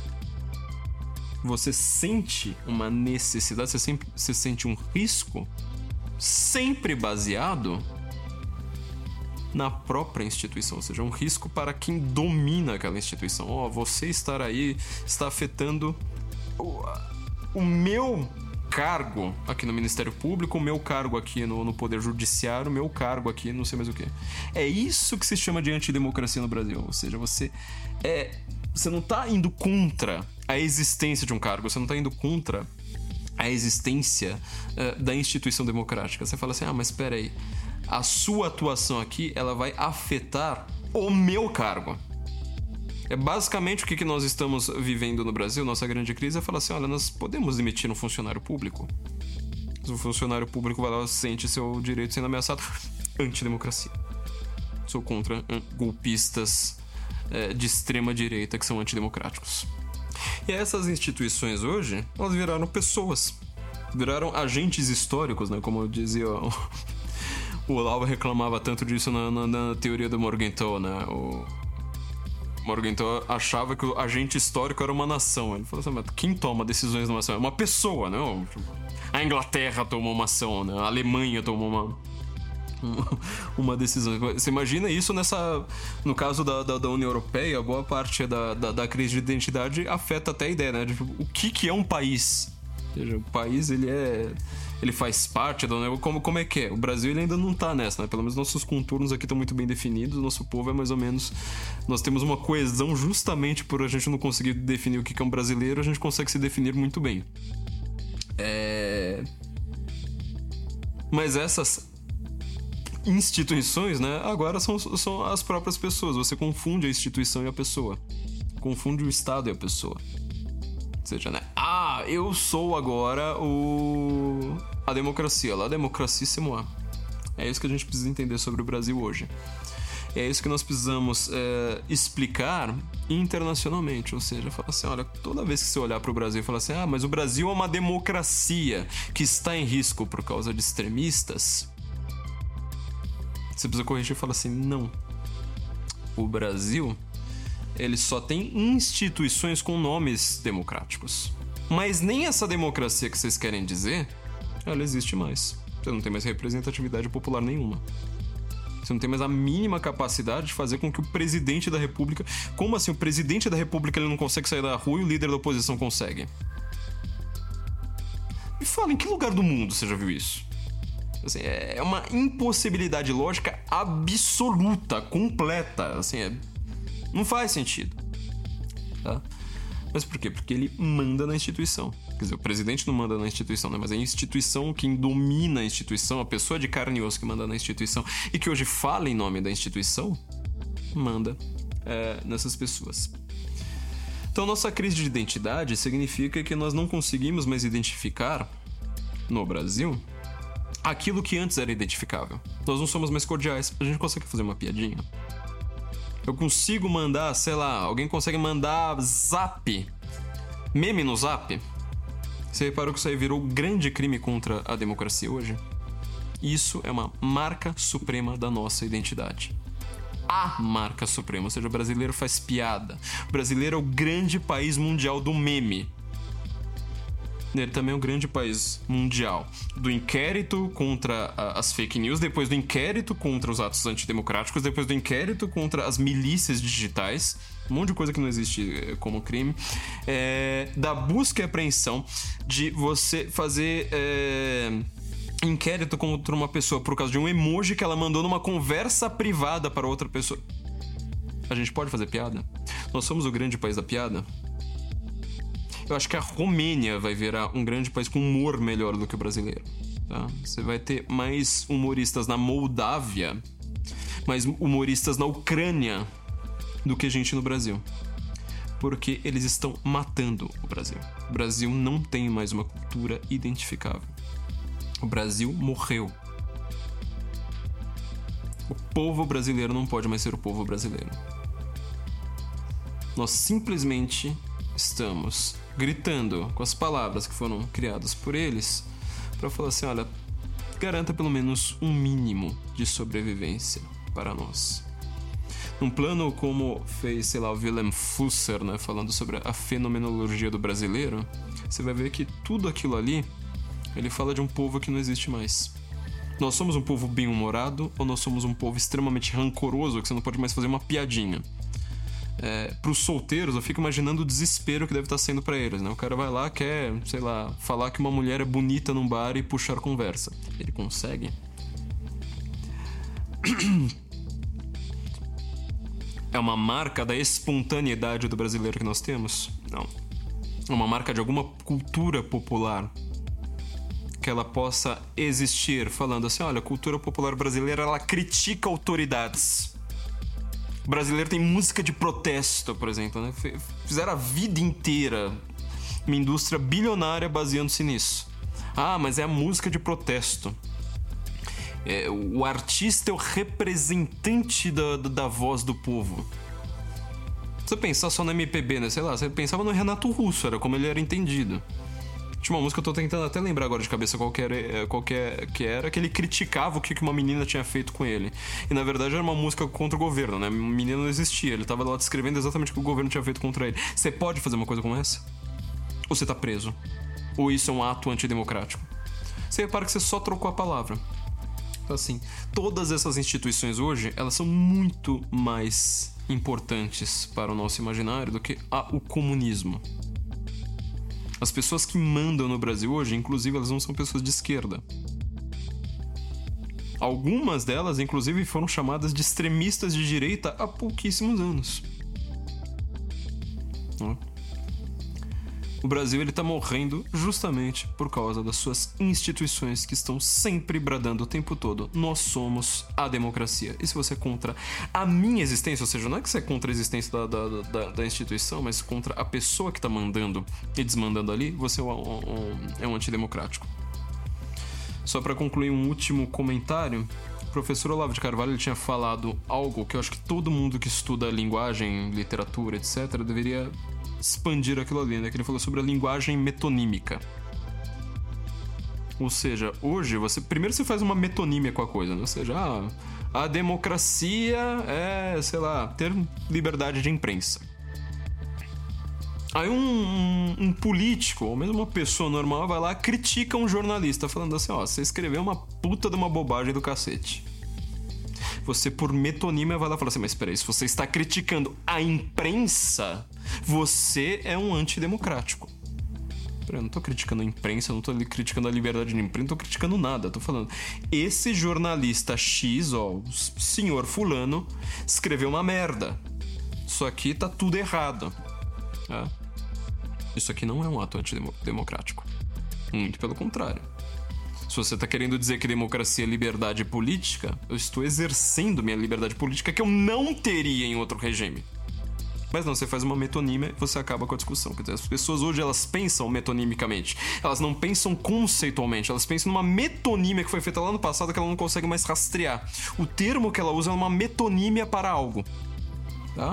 Você sente uma necessidade, você, sempre, você sente um risco sempre baseado na própria instituição, ou seja, um risco para quem domina aquela instituição. Ó, oh, você estar aí está afetando o, o meu cargo aqui no Ministério Público, o meu cargo aqui no, no Poder Judiciário, o meu cargo aqui não sei mais o que. É isso que se chama de antidemocracia no Brasil, ou seja, você é... Você não está indo contra a existência de um cargo, você não está indo contra a existência uh, da instituição democrática. Você fala assim, ah, mas espera aí, a sua atuação aqui, ela vai afetar o meu cargo. É basicamente o que, que nós estamos vivendo no Brasil, nossa grande crise, é falar assim, olha, nós podemos demitir um funcionário público. Se o funcionário público vai lá, sente seu direito sendo ameaçado, antidemocracia. Sou contra golpistas de extrema direita que são antidemocráticos. E essas instituições hoje, elas viraram pessoas, viraram agentes históricos, né? Como dizia o, o Olavo, reclamava tanto disso na, na, na teoria do Morgenthau, né? O Morgenthau achava que o agente histórico era uma nação. Ele falou assim, mas quem toma decisões numa nação? É uma pessoa, né? A Inglaterra tomou uma ação, né? A Alemanha tomou uma uma decisão. Você imagina isso nessa... No caso da, da, da União Europeia, boa parte da, da, da crise de identidade afeta até a ideia, né? De, o que, que é um país? Ou seja, o país, ele é... Ele faz parte da União... Como, como é que é? O Brasil, ele ainda não tá nessa, né? Pelo menos nossos contornos aqui estão muito bem definidos. O nosso povo é mais ou menos... Nós temos uma coesão justamente por a gente não conseguir definir o que, que é um brasileiro. A gente consegue se definir muito bem. É... Mas essas... instituições, né, agora são, são as próprias pessoas. Você confunde a instituição e a pessoa, confunde o Estado e a pessoa. Ou seja, né, ah, eu sou agora o... a democracia, lá democracia c'est moi. É isso que a gente precisa entender sobre o Brasil hoje. É isso que nós precisamos é, explicar internacionalmente. Ou seja, falar assim, olha, toda vez que você olhar para o Brasil e falar assim, ah, mas o Brasil é uma democracia que está em risco por causa de extremistas, você precisa corrigir e falar assim, não. O Brasil, ele só tem instituições com nomes democráticos. Mas nem essa democracia que vocês querem dizer, ela existe mais. Você não tem mais representatividade popular nenhuma. Você não tem mais a mínima capacidade de fazer com que o presidente da república... Como assim? O presidente da república ele não consegue sair da rua e o líder da oposição consegue? Me fala, em que lugar do mundo você já viu isso? Assim, é uma impossibilidade lógica absoluta, completa. Assim, é... não faz sentido. Tá? Mas por quê? Porque ele manda na instituição. Quer dizer, o presidente não manda na instituição, né? Mas é a instituição quem domina a instituição, a pessoa de carne e osso que manda na instituição e que hoje fala em nome da instituição, manda é, nessas pessoas. Então, nossa crise de identidade significa que nós não conseguimos mais identificar no Brasil aquilo que antes era identificável. Nós não somos mais cordiais. A gente consegue fazer uma piadinha? Eu consigo mandar, sei lá, alguém consegue mandar zap, meme no zap? Você reparou que isso aí virou grande crime contra a democracia hoje? Isso é uma marca suprema da nossa identidade. A marca suprema, ou seja, o brasileiro faz piada. O brasileiro é o grande país mundial do meme. Ele também é um grande país mundial do inquérito contra as fake news, depois do inquérito contra os atos antidemocráticos, depois do inquérito contra as milícias digitais, um monte de coisa que não existe como crime, é, da busca e apreensão de você fazer é, inquérito contra uma pessoa por causa de um emoji que ela mandou numa conversa privada para outra pessoa. A gente pode fazer piada? Nós somos o grande país da piada? Eu acho que a Romênia vai virar um grande país com humor melhor do que o brasileiro. Tá? Você vai ter mais humoristas na Moldávia, mais humoristas na Ucrânia do que gente no Brasil. Porque eles estão matando o Brasil. O Brasil não tem mais uma cultura identificável. O Brasil morreu. O povo brasileiro não pode mais ser o povo brasileiro. Nós simplesmente estamos gritando com as palavras que foram criadas por eles para falar assim, olha, garanta pelo menos um mínimo de sobrevivência para nós. Num plano como fez, sei lá, o Willem Flusser, né, falando sobre a fenomenologia do brasileiro, você vai ver que tudo aquilo ali, ele fala de um povo que não existe mais. Nós somos um povo bem-humorado ou nós somos um povo extremamente rancoroso que você não pode mais fazer uma piadinha? É, pros solteiros, eu fico imaginando o desespero que deve estar sendo pra eles, né? O cara vai lá, quer, sei lá, falar que uma mulher é bonita num bar e puxar conversa. Ele consegue? É uma marca da espontaneidade do brasileiro que nós temos? Não. É uma marca de alguma cultura popular que ela possa existir, falando assim, olha, a cultura popular brasileira, ela critica autoridades. O brasileiro tem música de protesto, por exemplo, né? Fizeram a vida inteira uma indústria bilionária baseando-se nisso. Ah, mas é a música de protesto. É, o artista é o representante da, da, da voz do povo. Se você pensar só no M P B, né? Sei lá, você pensava no Renato Russo, era como ele era entendido. Tinha uma música que eu tô tentando até lembrar agora de cabeça qual que era, qual que era, que ele criticava o que uma menina tinha feito com ele. E na verdade era uma música contra o governo, né? A menina não existia, ele tava lá descrevendo exatamente o que o governo tinha feito contra ele. Você pode fazer uma coisa como essa? Ou você tá preso? Ou isso é um ato antidemocrático? Você repara que você só trocou a palavra. Assim, todas essas instituições hoje, elas são muito mais importantes para o nosso imaginário do que a, o comunismo. As pessoas que mandam no Brasil hoje, inclusive, elas não são pessoas de esquerda. Algumas delas, inclusive, foram chamadas de extremistas de direita há pouquíssimos anos. O Brasil, ele tá morrendo justamente por causa das suas instituições que estão sempre bradando o tempo todo: nós somos a democracia. E se você é contra a minha existência, ou seja, não é que você é contra a existência da, da, da, da instituição, mas contra a pessoa que tá mandando e desmandando ali, você é um, um, é um antidemocrático. Só para concluir um último comentário, o professor Olavo de Carvalho, ele tinha falado algo que eu acho que todo mundo que estuda linguagem, literatura, etcétera, deveria expandir aquilo ali, né? Que ele falou sobre a linguagem metonímica. Ou seja, hoje você primeiro você faz uma metonímia com a coisa, né? Ou seja, ah, a democracia é, sei lá, ter liberdade de imprensa. Aí um, um, um político, ou mesmo uma pessoa normal, vai lá, critica um jornalista, falando assim, ó, você escreveu uma puta de uma bobagem do cacete. Você, por metonímia, vai lá e fala assim, mas peraí, se você está criticando a imprensa, você é um antidemocrático. Peraí, eu não tô criticando a imprensa, eu não tô criticando a liberdade de imprensa, não tô criticando nada, eu tô falando, esse jornalista X, ó, o senhor fulano, escreveu uma merda. Isso aqui tá tudo errado. É. Isso aqui não é um ato antidemocrático. Muito pelo contrário. Se você tá querendo dizer que democracia é liberdade política, eu estou exercendo minha liberdade política que eu não teria em outro regime. Mas não, você faz uma metonímia e você acaba com a discussão. Quer dizer, as pessoas hoje, elas pensam metonimicamente. Elas não pensam conceitualmente. Elas pensam numa metonímia que foi feita lá no passado que ela não consegue mais rastrear. O termo que ela usa é uma metonímia para algo. Tá?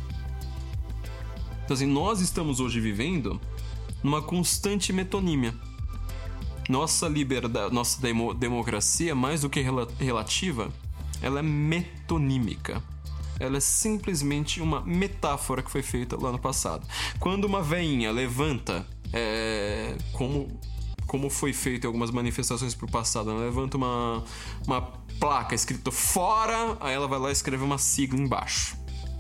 Então assim, nós estamos hoje vivendo numa constante metonímia. Nossa liberdade, nossa demo, democracia, mais do que rela, relativa, ela é metonímica. Ela é simplesmente uma metáfora que foi feita lá no passado. Quando uma veinha levanta, é, como, como foi feito em algumas manifestações pro passado, ela levanta uma, uma placa escrito fora, aí ela vai lá e escreve uma sigla embaixo.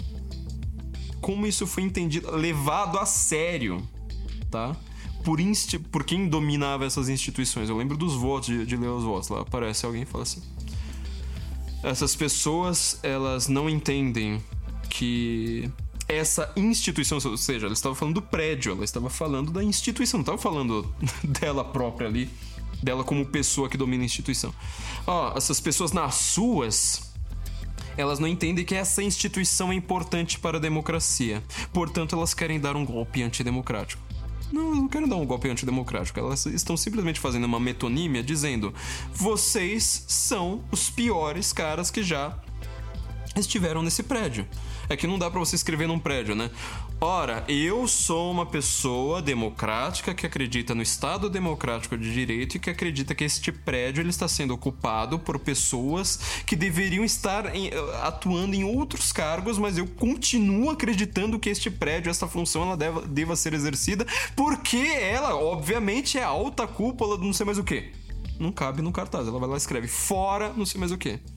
Como isso foi entendido, levado a sério, tá? Por, insti- por quem dominava essas instituições. Eu lembro dos votos, de, de ler os votos. Lá aparece alguém e fala assim: essas pessoas, elas não entendem que essa instituição, ou seja, ela estava falando do prédio, ela estava falando da instituição, não estava falando dela própria ali, dela como pessoa que domina a instituição. Ó, essas pessoas nas ruas, elas não entendem que essa instituição é importante para a democracia. Portanto, elas querem dar um golpe antidemocrático. Não, elas não querem dar um golpe antidemocrático. Elas estão simplesmente fazendo uma metonímia dizendo: vocês são os piores caras que já estiveram nesse prédio. É que não dá pra você escrever num prédio, né? Ora, eu sou uma pessoa democrática que acredita no Estado democrático de direito e que acredita que este prédio ele está sendo ocupado por pessoas que deveriam estar em, atuando em outros cargos, mas eu continuo acreditando que este prédio, essa função, ela deva, deva ser exercida, porque ela, obviamente, é a alta cúpula do não sei mais o quê. Não cabe no cartaz, ela vai lá e escreve fora não sei mais o quê.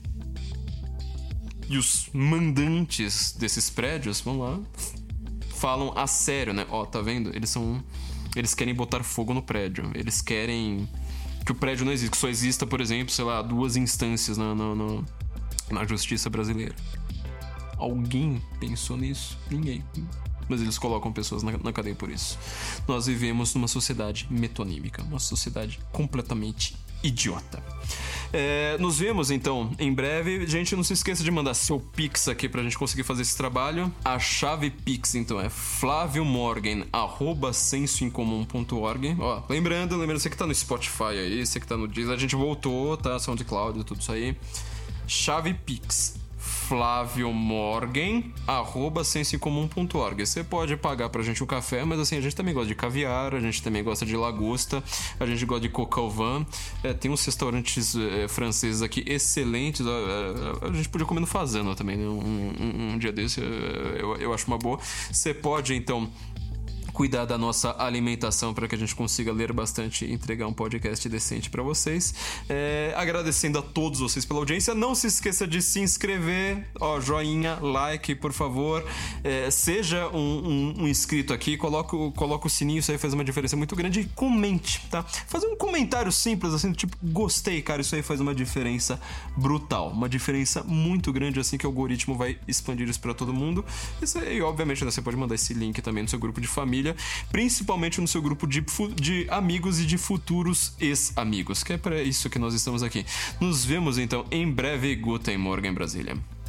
E os mandantes desses prédios vão lá... falam a sério, né? Ó, tá vendo? Eles são... Eles querem botar fogo no prédio. Eles querem que o prédio não exista. Que só exista, por exemplo, sei lá, duas instâncias na, na, na, na justiça brasileira. Alguém pensou nisso? Ninguém. Mas eles colocam pessoas na, na cadeia por isso. Nós vivemos numa sociedade metonímica. Uma sociedade completamente idiota. É, nos vemos então em breve. Gente, não se esqueça de mandar seu Pix aqui pra gente conseguir fazer esse trabalho. A chave Pix então é flávio morgan arroba senso em comum ponto org. Ó, lembrando, lembrando, você que tá no Spotify aí, você que tá no Deezer, a gente voltou, tá? SoundCloud, tudo isso aí. Chave Pix flávio morgan arroba senso em comum ponto org. Você pode pagar pra gente um café, mas assim, a gente também gosta de caviar, a gente também gosta de lagosta, a gente gosta de coq au vin. É, tem uns restaurantes é, franceses aqui excelentes. A, a, a gente podia comer no Fazano também, né? um, um, um dia desse eu, eu acho uma boa. Você pode então cuidar da nossa alimentação para que a gente consiga ler bastante e entregar um podcast decente para vocês. É, agradecendo a todos vocês pela audiência. Não se esqueça de se inscrever, ó, joinha, like, por favor. É, seja um, um, um inscrito aqui, coloca, coloca o sininho, isso aí faz uma diferença muito grande. E comente, tá? Faz um comentário simples, assim, tipo, gostei, cara, isso aí faz uma diferença brutal. Uma diferença muito grande, assim, que o algoritmo vai expandir isso para todo mundo. Isso aí, obviamente, né, você pode mandar esse link também no seu grupo de família, principalmente no seu grupo de, de amigos e de futuros ex-amigos, que é para isso que nós estamos aqui. Nos vemos então em breve. Guten Morgen, Brasília.